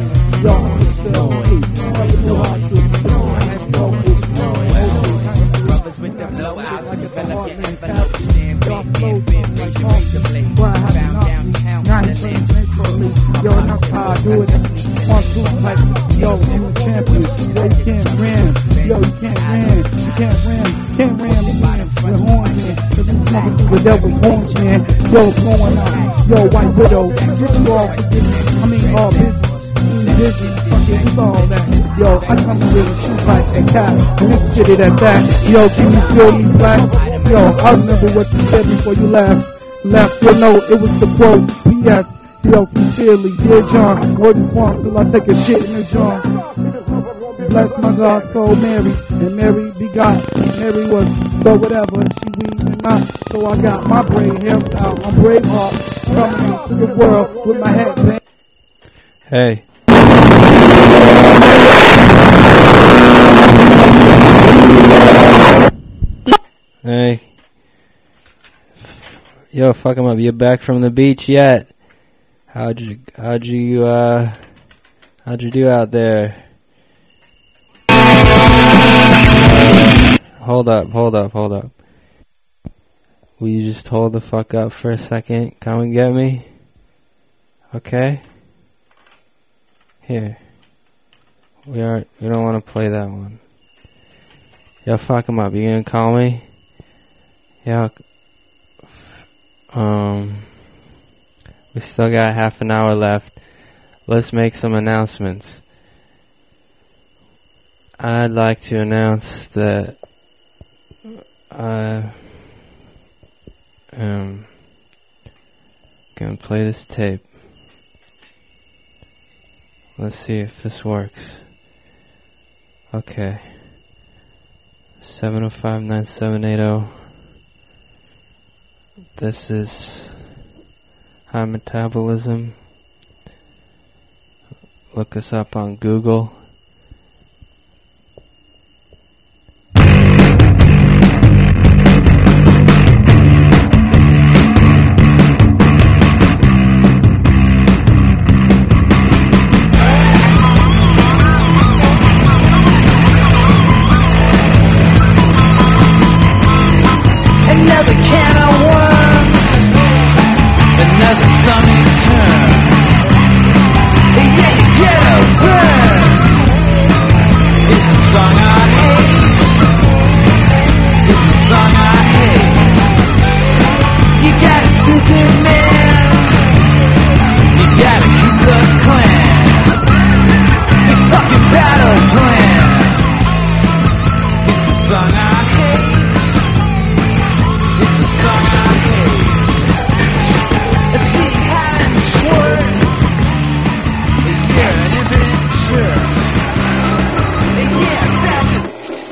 noise, noise, noise, noise, noise, noise. Brothers with the blowouts, develop your envelope, stand big, get big, raise your razor blade. Found downtown, the land crew. Yo, that's how I do it. One, two, like, yo, I'm a champion. Yo, you can't ram. Yo, you can't ram. You can't ram. You can't ram me, man. We're horn, man. Cause you smoking through the devil's horns, man. Yo, going out. Yo, White Widow. You all forget. I mean, all business. Busy. Fucking, it's all that. Yo, I come here and shoot like a cat. And this shit it at that. Yo, can you feel me black? Yo, I remember what you said before you left. Left, you know, it was the quote. P S Yo, sincerely, dear John, word is one till I take a shit in the John. Bless my God, soul Mary, and Mary begot. Mary was so whatever, and she weaved and not. So I got my brave hairstyle, I'm Braveheart, coming into the world with my hat band. Hey. Hey. Yo, fuck him up. You back from the beach yet? How'd you, how'd you, uh, how'd you do out there? Hold up, hold up, hold up. Will you just hold the fuck up for a second? Come and get me? Okay? Here. We aren't, we don't want to play that one. Yo, fuck him up. You gonna call me? Yeah. Um, we still got half an hour left. Let's make some announcements. I'd like to announce that I am gonna play this tape. Let's see if this works. Okay. seven oh five, nine seven eight oh. This is High Metabolism. Look us up on Google. Another can of worms, another stomach turns. Yeah, you get a burn. It's a song I hate. It's a song I hate. You got a stupid man. You got a Ku Klux Klan. Your fucking battle plan. It's a song I hate. It's the song I hate. I see it hide and squirt. Yeah, an adventure. And yeah, fashion.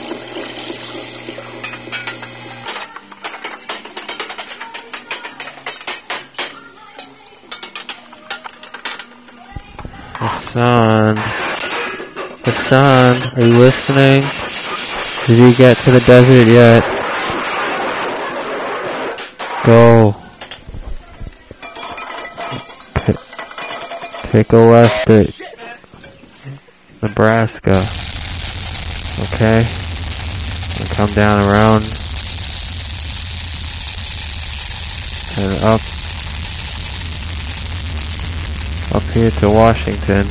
Hassan. Hassan, are you listening? Did you get to the desert yet? Go. P- take a left at Nebraska. Okay? And come down around and up up here to Washington.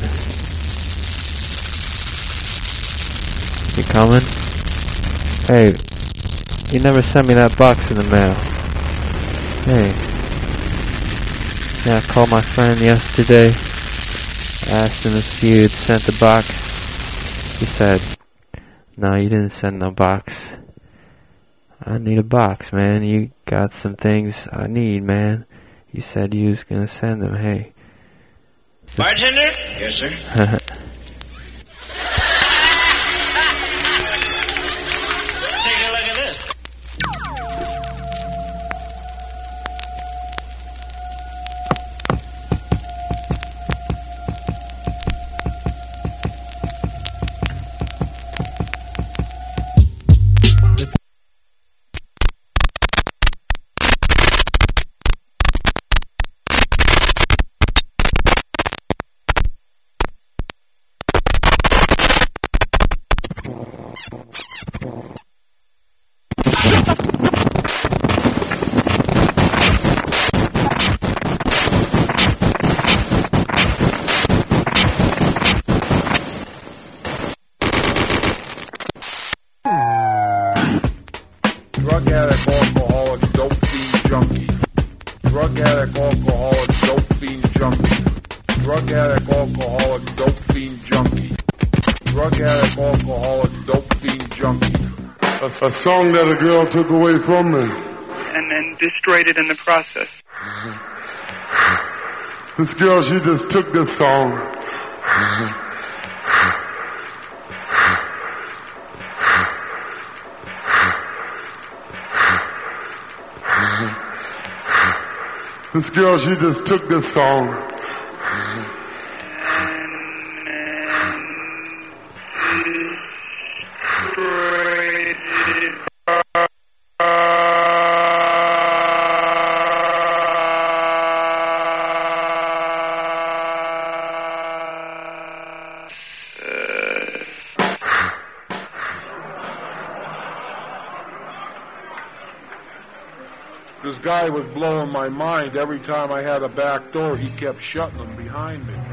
You coming? Hey, you never sent me that box in the mail. Hey. Yeah, I called my friend yesterday. Asked him if you had sent the box. He said, no, you didn't send no box. I need a box, man. You got some things I need, man. You said you was gonna send them. Hey. Bartender? Yes, sir. Take a look at this. Drug addict, alcoholic, dope fiend, junkie. Drug addict, alcoholic, dope fiend, junkie. Drug addict, alcoholic, dope fiend, junkie. Drug addict, alcoholic, dope fiend, junkie. A, a song that a girl took away from me. And then destroyed it in the process. This girl, she just took this song. This girl, she just took this song. And this guy was blowing my mind. Every time I had a back door, he kept shutting them behind me.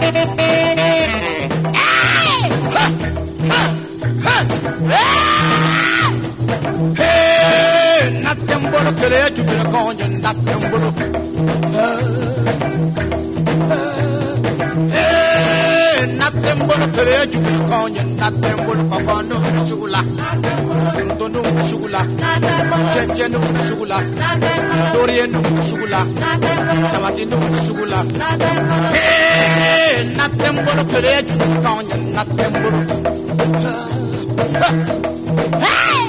Ah! kere jumel konye natem bol kokono sugula tonu sugula jeje no sugula doriye no sugula namati no sugula hey natem bol kere jumel konye natem bol hey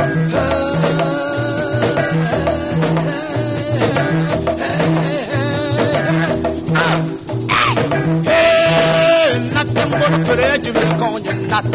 Courage will go on, you're not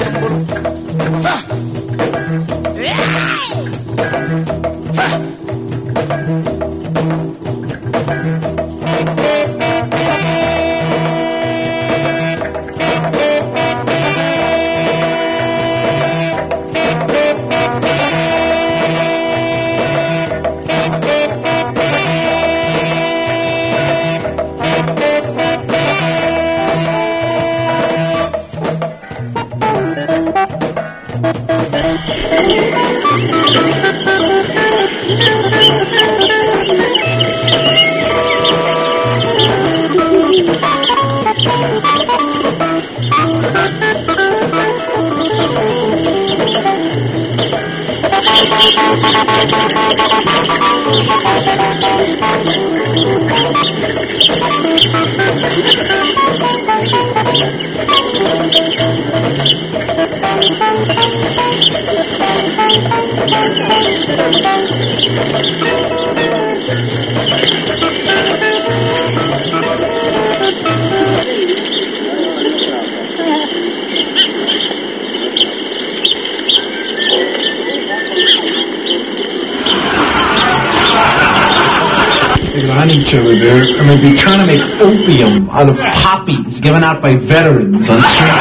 on each other there. I mean, be trying to make opium out of poppies given out by veterans on street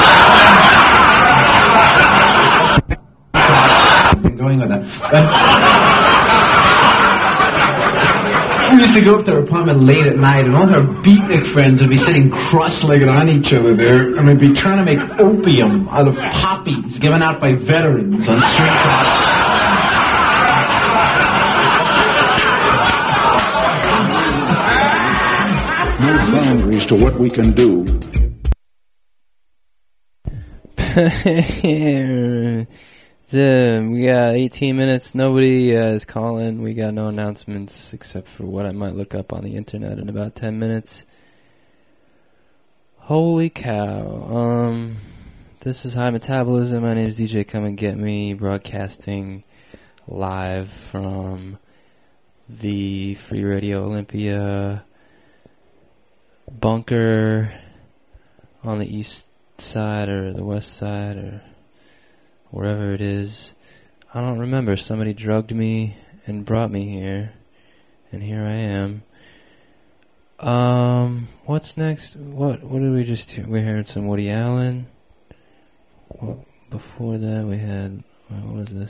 corners. Going with that. But we used to go up to her apartment late at night, and all her beatnik friends would be sitting cross-legged on each other there. I mean, be trying to make opium out of poppies given out by veterans on street corners. Boundaries to what we can do. So, we got eighteen minutes. Nobody uh, is calling. We got no announcements except for what I might look up on the internet in about ten minutes. Holy cow. Um, this is High Metabolism. My name is D J Come and Get Me, broadcasting live from the Free Radio Olympia bunker on the east side or the west side or wherever it is. I don't remember. Somebody drugged me and brought me here, and here I am. Um, what's next? What what did we just hear? We heard some Woody Allen. What, before that we had, what was this?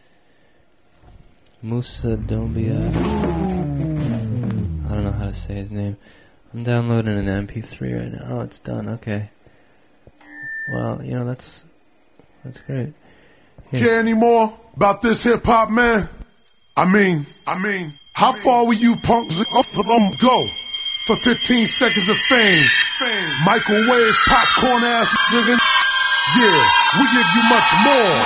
Musa Dombia. I don't know how to say his name. I'm downloading an M P three right now. Oh, it's done. Okay. Well, you know, that's that's great. Here. Care anymore about this hip hop, man? I mean, I mean, how far will you punks off for them go? For fifteen seconds of fame, fame. Microwave popcorn ass nigga. Yeah, we give you much more.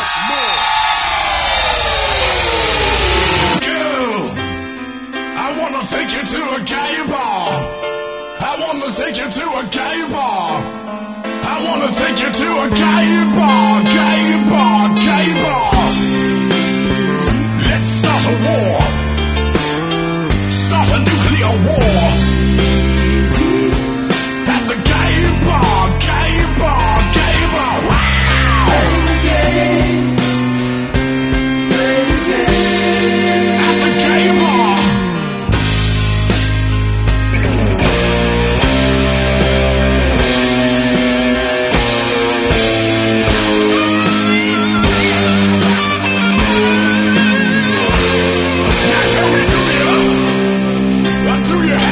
Girl, I wanna take you to a gay bar. I wanna take you to a gay bar. I wanna take you to a gay bar, gay bar, gay bar. Let's start a war. Start a nuclear war. At the gay bar, gay bar, gay bar. Wow! Play the game. Play the game. At the gay bar. Do you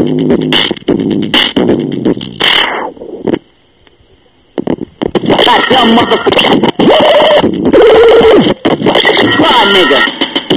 Goddamn motherfucker. Try, nigga.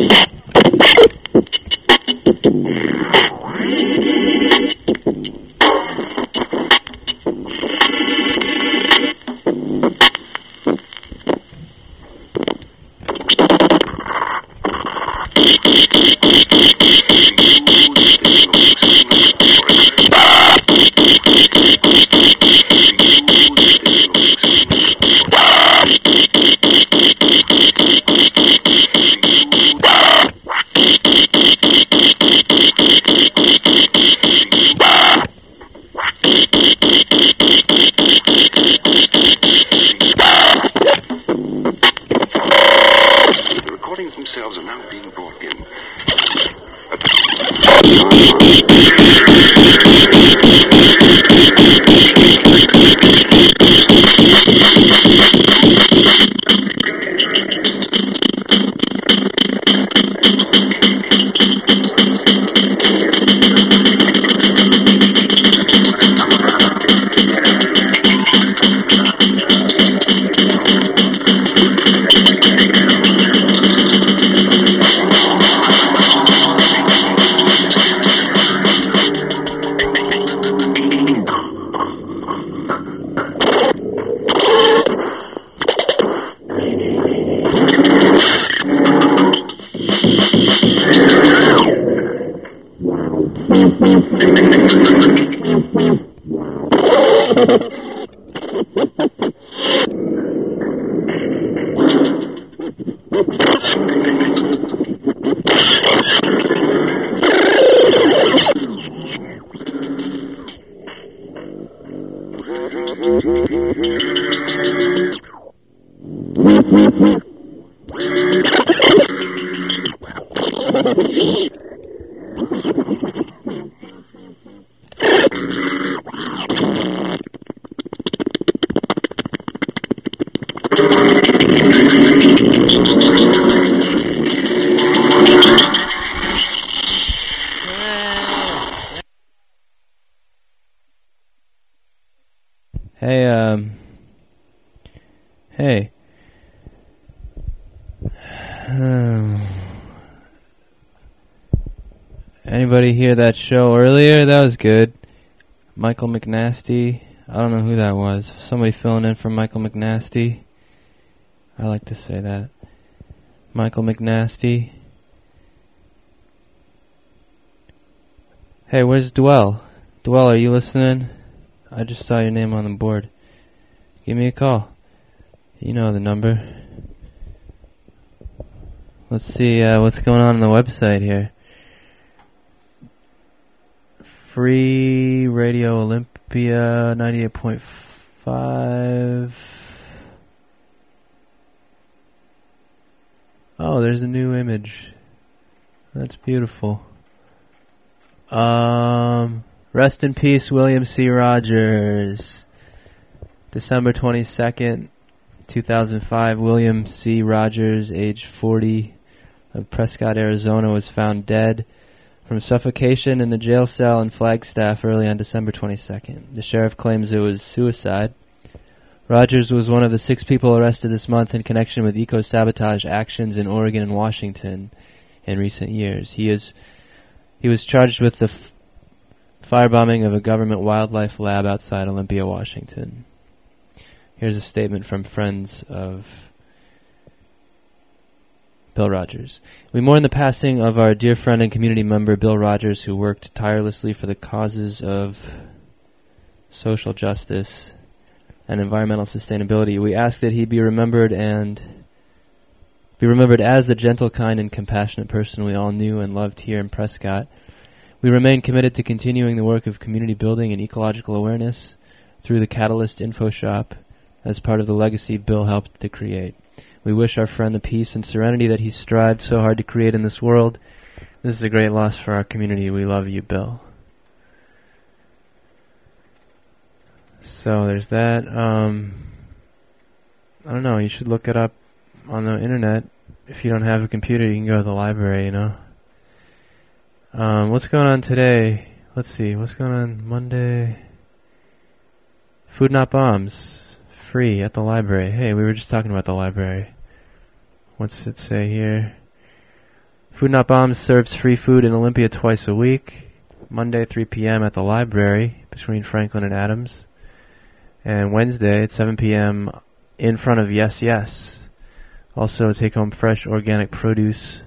Hey, um, hey. Um, anybody hear that show earlier? That was good. Michael McNasty. I don't know who that was. Somebody filling in for Michael McNasty. I like to say that. Michael McNasty. Hey, where's Dwell? Dwell, are you listening? I just saw your name on the board. Give me a call. You know the number. Let's see uh, what's going on on the website here. Free Radio Olympia ninety-eight point five. Oh, there's a new image. That's beautiful. Um, rest in peace, William C. Rogers. December twenty-second, two thousand five, William C. Rogers, age forty, of Prescott, Arizona, was found dead from suffocation in a jail cell in Flagstaff early on December twenty-second. The sheriff claims it was suicide. Rogers was one of the six people arrested this month in connection with eco-sabotage actions in Oregon and Washington in recent years. He is he was charged with the f- firebombing of a government wildlife lab outside Olympia, Washington. Here's a statement from friends of Bill Rogers. We mourn the passing of our dear friend and community member, Bill Rogers, who worked tirelessly for the causes of social justice and environmental sustainability. We ask that he be remembered and be remembered as the gentle, kind, and compassionate person we all knew and loved here in Prescott. We remain committed to continuing the work of community building and ecological awareness through the Catalyst Info Shop as part of the legacy Bill helped to create. We wish our friend the peace and serenity that he strived so hard to create in this world. This is a great loss for our community. We love you, Bill. So there's that. Um, I don't know. You should look it up on the internet. If you don't have a computer, you can go to the library, you know. Um, what's going on today? let's see, what's going on Monday? Food Not Bombs, free at the library. Hey, we were just talking about the library. What's it say here? Food Not Bombs serves free food in Olympia twice a week. Monday, three p.m. at the library between Franklin and Adams. And Wednesday at seven p.m. in front of Yes Yes. Also take home fresh organic produce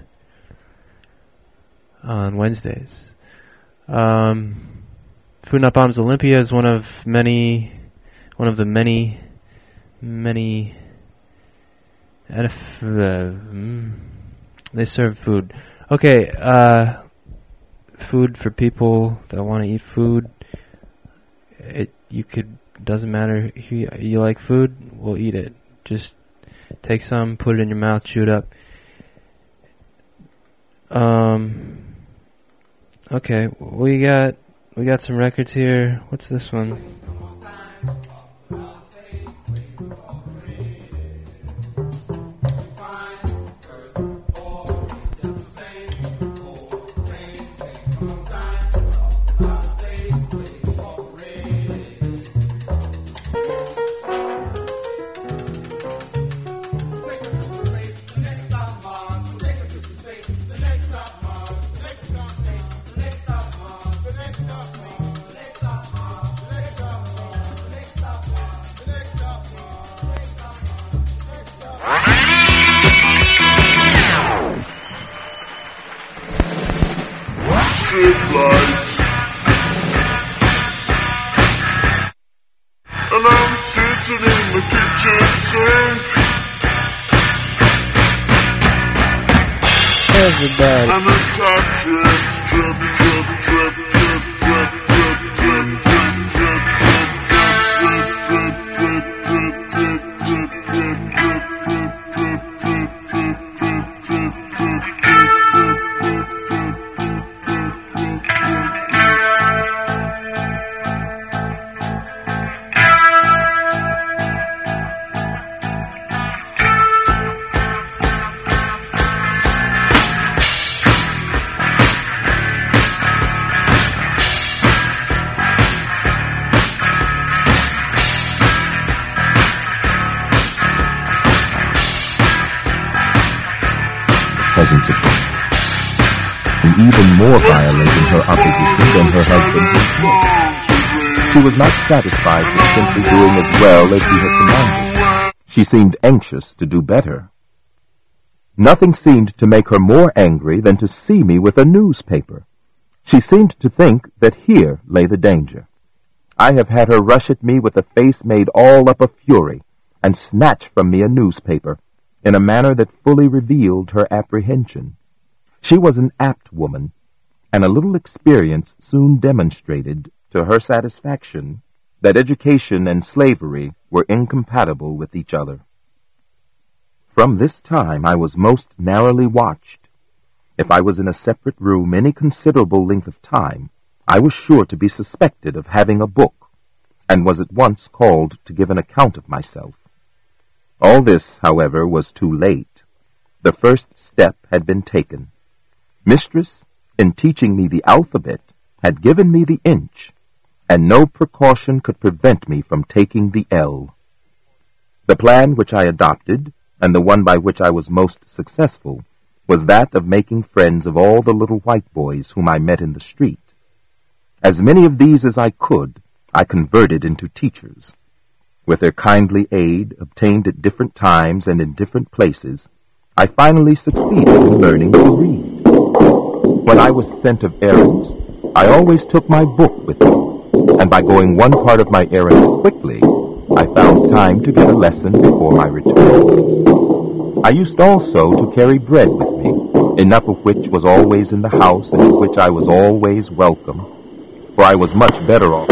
on Wednesdays. Um, Food Not Bombs Olympia is one of many, one of the many, many, edif- uh, mm, they serve food. Okay, uh, food for people that want to eat food. It, you could, doesn't matter if you, you like food, we'll eat it. Just take some, put it in your mouth, chew it up. Um, okay, we got, we got some records here. What's this one? And I'm sitting in the kitchen sink. Everybody. And the tap drips, drip, drip, drip, drip, drip, drip, drip, drip, drip, drip, drip, drip, drip, drip, drip, presence of God, and even more violating her opposition than her husband was. She was not satisfied with simply doing as well as he had commanded. She seemed anxious to do better. Nothing seemed to make her more angry than to see me with a newspaper. She seemed to think that here lay the danger. I have had her rush at me with a face made all up of fury, and snatch from me a newspaper, in a manner that fully revealed her apprehension. She was an apt woman, and a little experience soon demonstrated, to her satisfaction, that education and slavery were incompatible with each other. From this time I was most narrowly watched. If I was in a separate room any considerable length of time, I was sure to be suspected of having a book, and was at once called to give an account of myself. All this, however, was too late. The first step had been taken. Mistress, in teaching me the alphabet, had given me the inch, and no precaution could prevent me from taking the L. The plan which I adopted, and the one by which I was most successful, was that of making friends of all the little white boys whom I met in the street. As many of these as I could, I converted into teachers. With their kindly aid, obtained at different times and in different places, I finally succeeded in learning to read. When I was sent of errands, I always took my book with me, and by going one part of my errand quickly, I found time to get a lesson before my return. I used also to carry bread with me, enough of which was always in the house and to which I was always welcome, for I was much better off.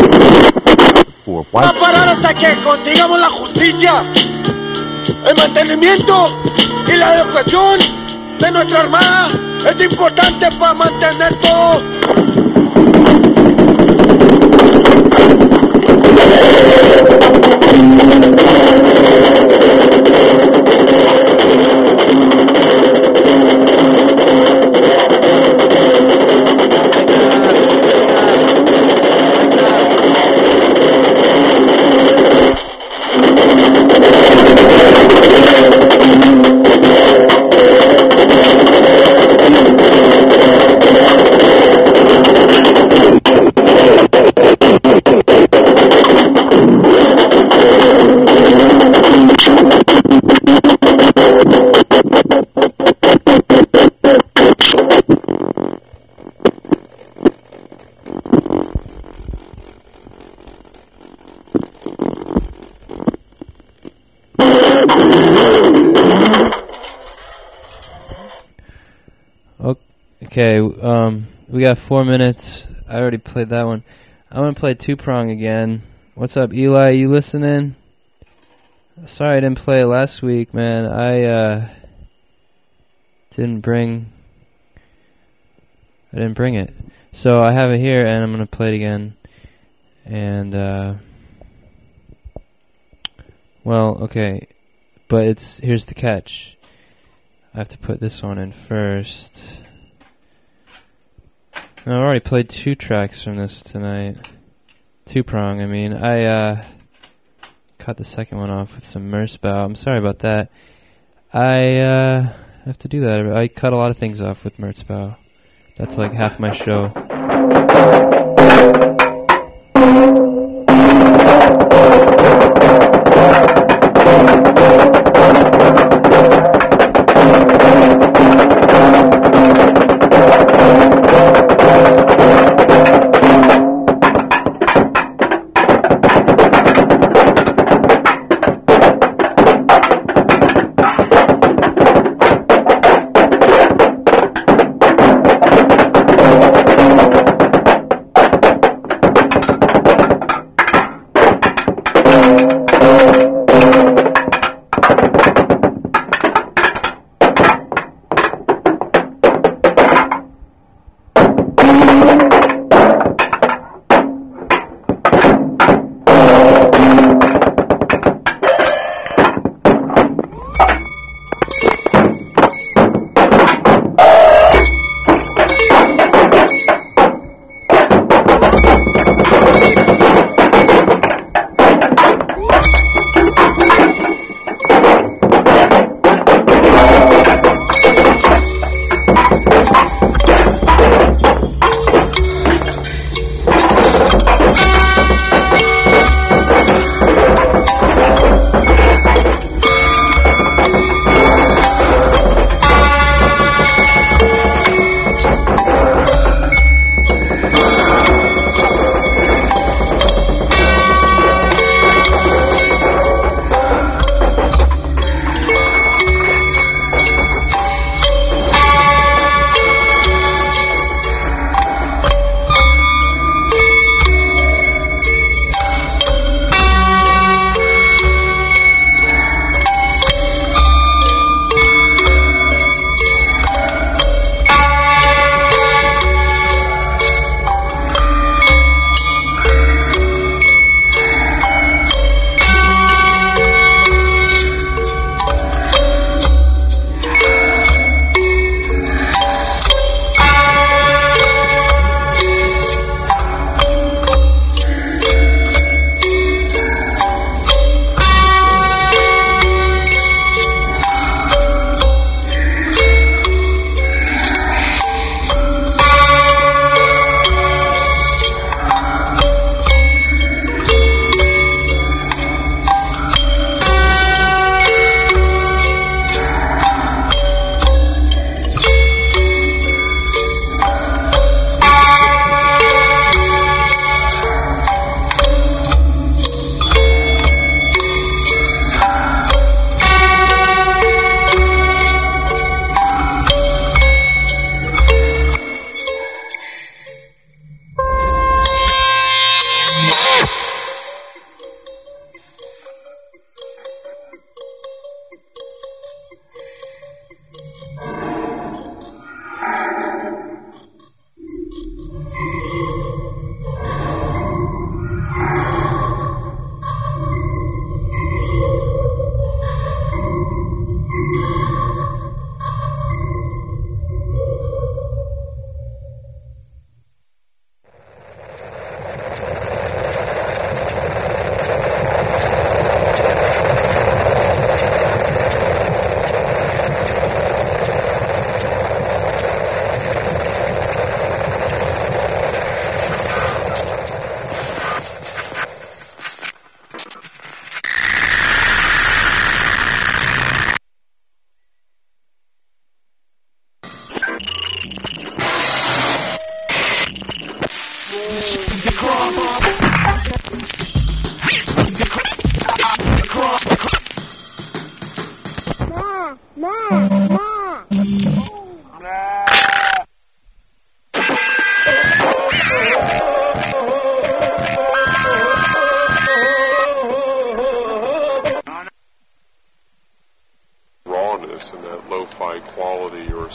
For white a parar hasta que consigamos la justicia, el mantenimiento y la educación de nuestra armada es importante para mantener todo. Okay, um, we got four minutes. I already played that one. I'm going to play Two Prong again. What's up, Eli? You listening? Sorry I didn't play it last week, man. I uh, didn't bring... I didn't bring it. So I have it here, and I'm going to play it again. And, uh... well, okay. But it's... here's the catch. I have to put this one in first. I already played two tracks from this tonight. Two prong, I mean. I uh, cut the second one off with some Merzbow. I'm sorry about that. I uh, have to do that. I cut a lot of things off with Merzbow. That's like half my show. Thank you.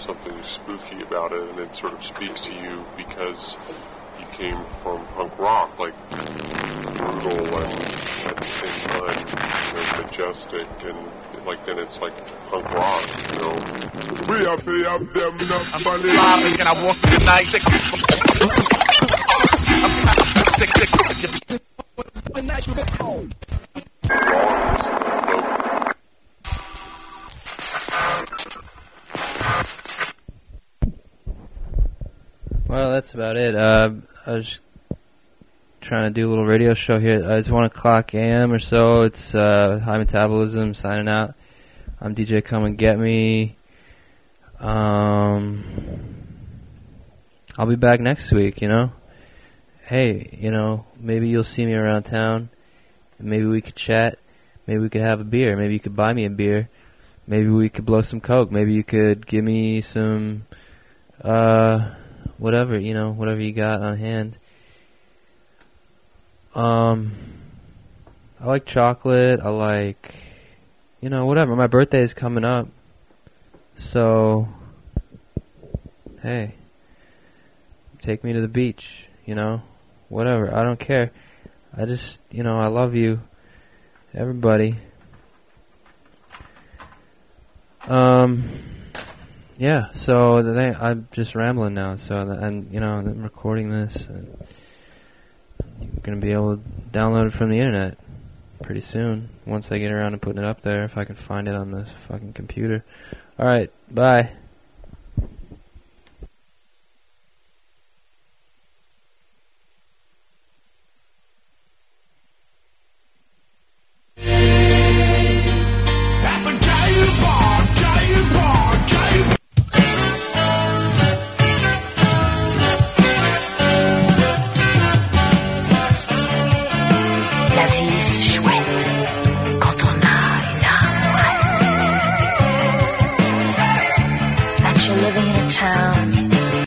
something spooky about it, and it sort of speaks to you because you came from punk rock, like brutal and at the same time, you know, majestic, and like then it's like punk rock, you know. We have to have them not I'm funny. slobbing and I walk through the night. Well, that's about it. Uh, I was trying to do a little radio show here. Uh, it's one o'clock a m or so. It's uh, High Metabolism signing out. I'm D J Come and Get Me. Um, I'll be back next week, you know. Hey, you know, maybe you'll see me around town. Maybe we could chat. Maybe we could have a beer. Maybe you could buy me a beer. Maybe we could blow some coke. Maybe you could give me some, uh, whatever, you know, whatever you got on hand. Um, I like chocolate. I like, you know, whatever. My birthday is coming up. So, hey, take me to the beach, you know, whatever. I don't care. I just, you know, I love you, everybody. Um, yeah, so the thing, I'm just rambling now, so, the, and, you know, I'm recording this, and you're going to be able to download it from the internet pretty soon, once I get around to putting it up there, if I can find it on the fucking computer. Alright, bye.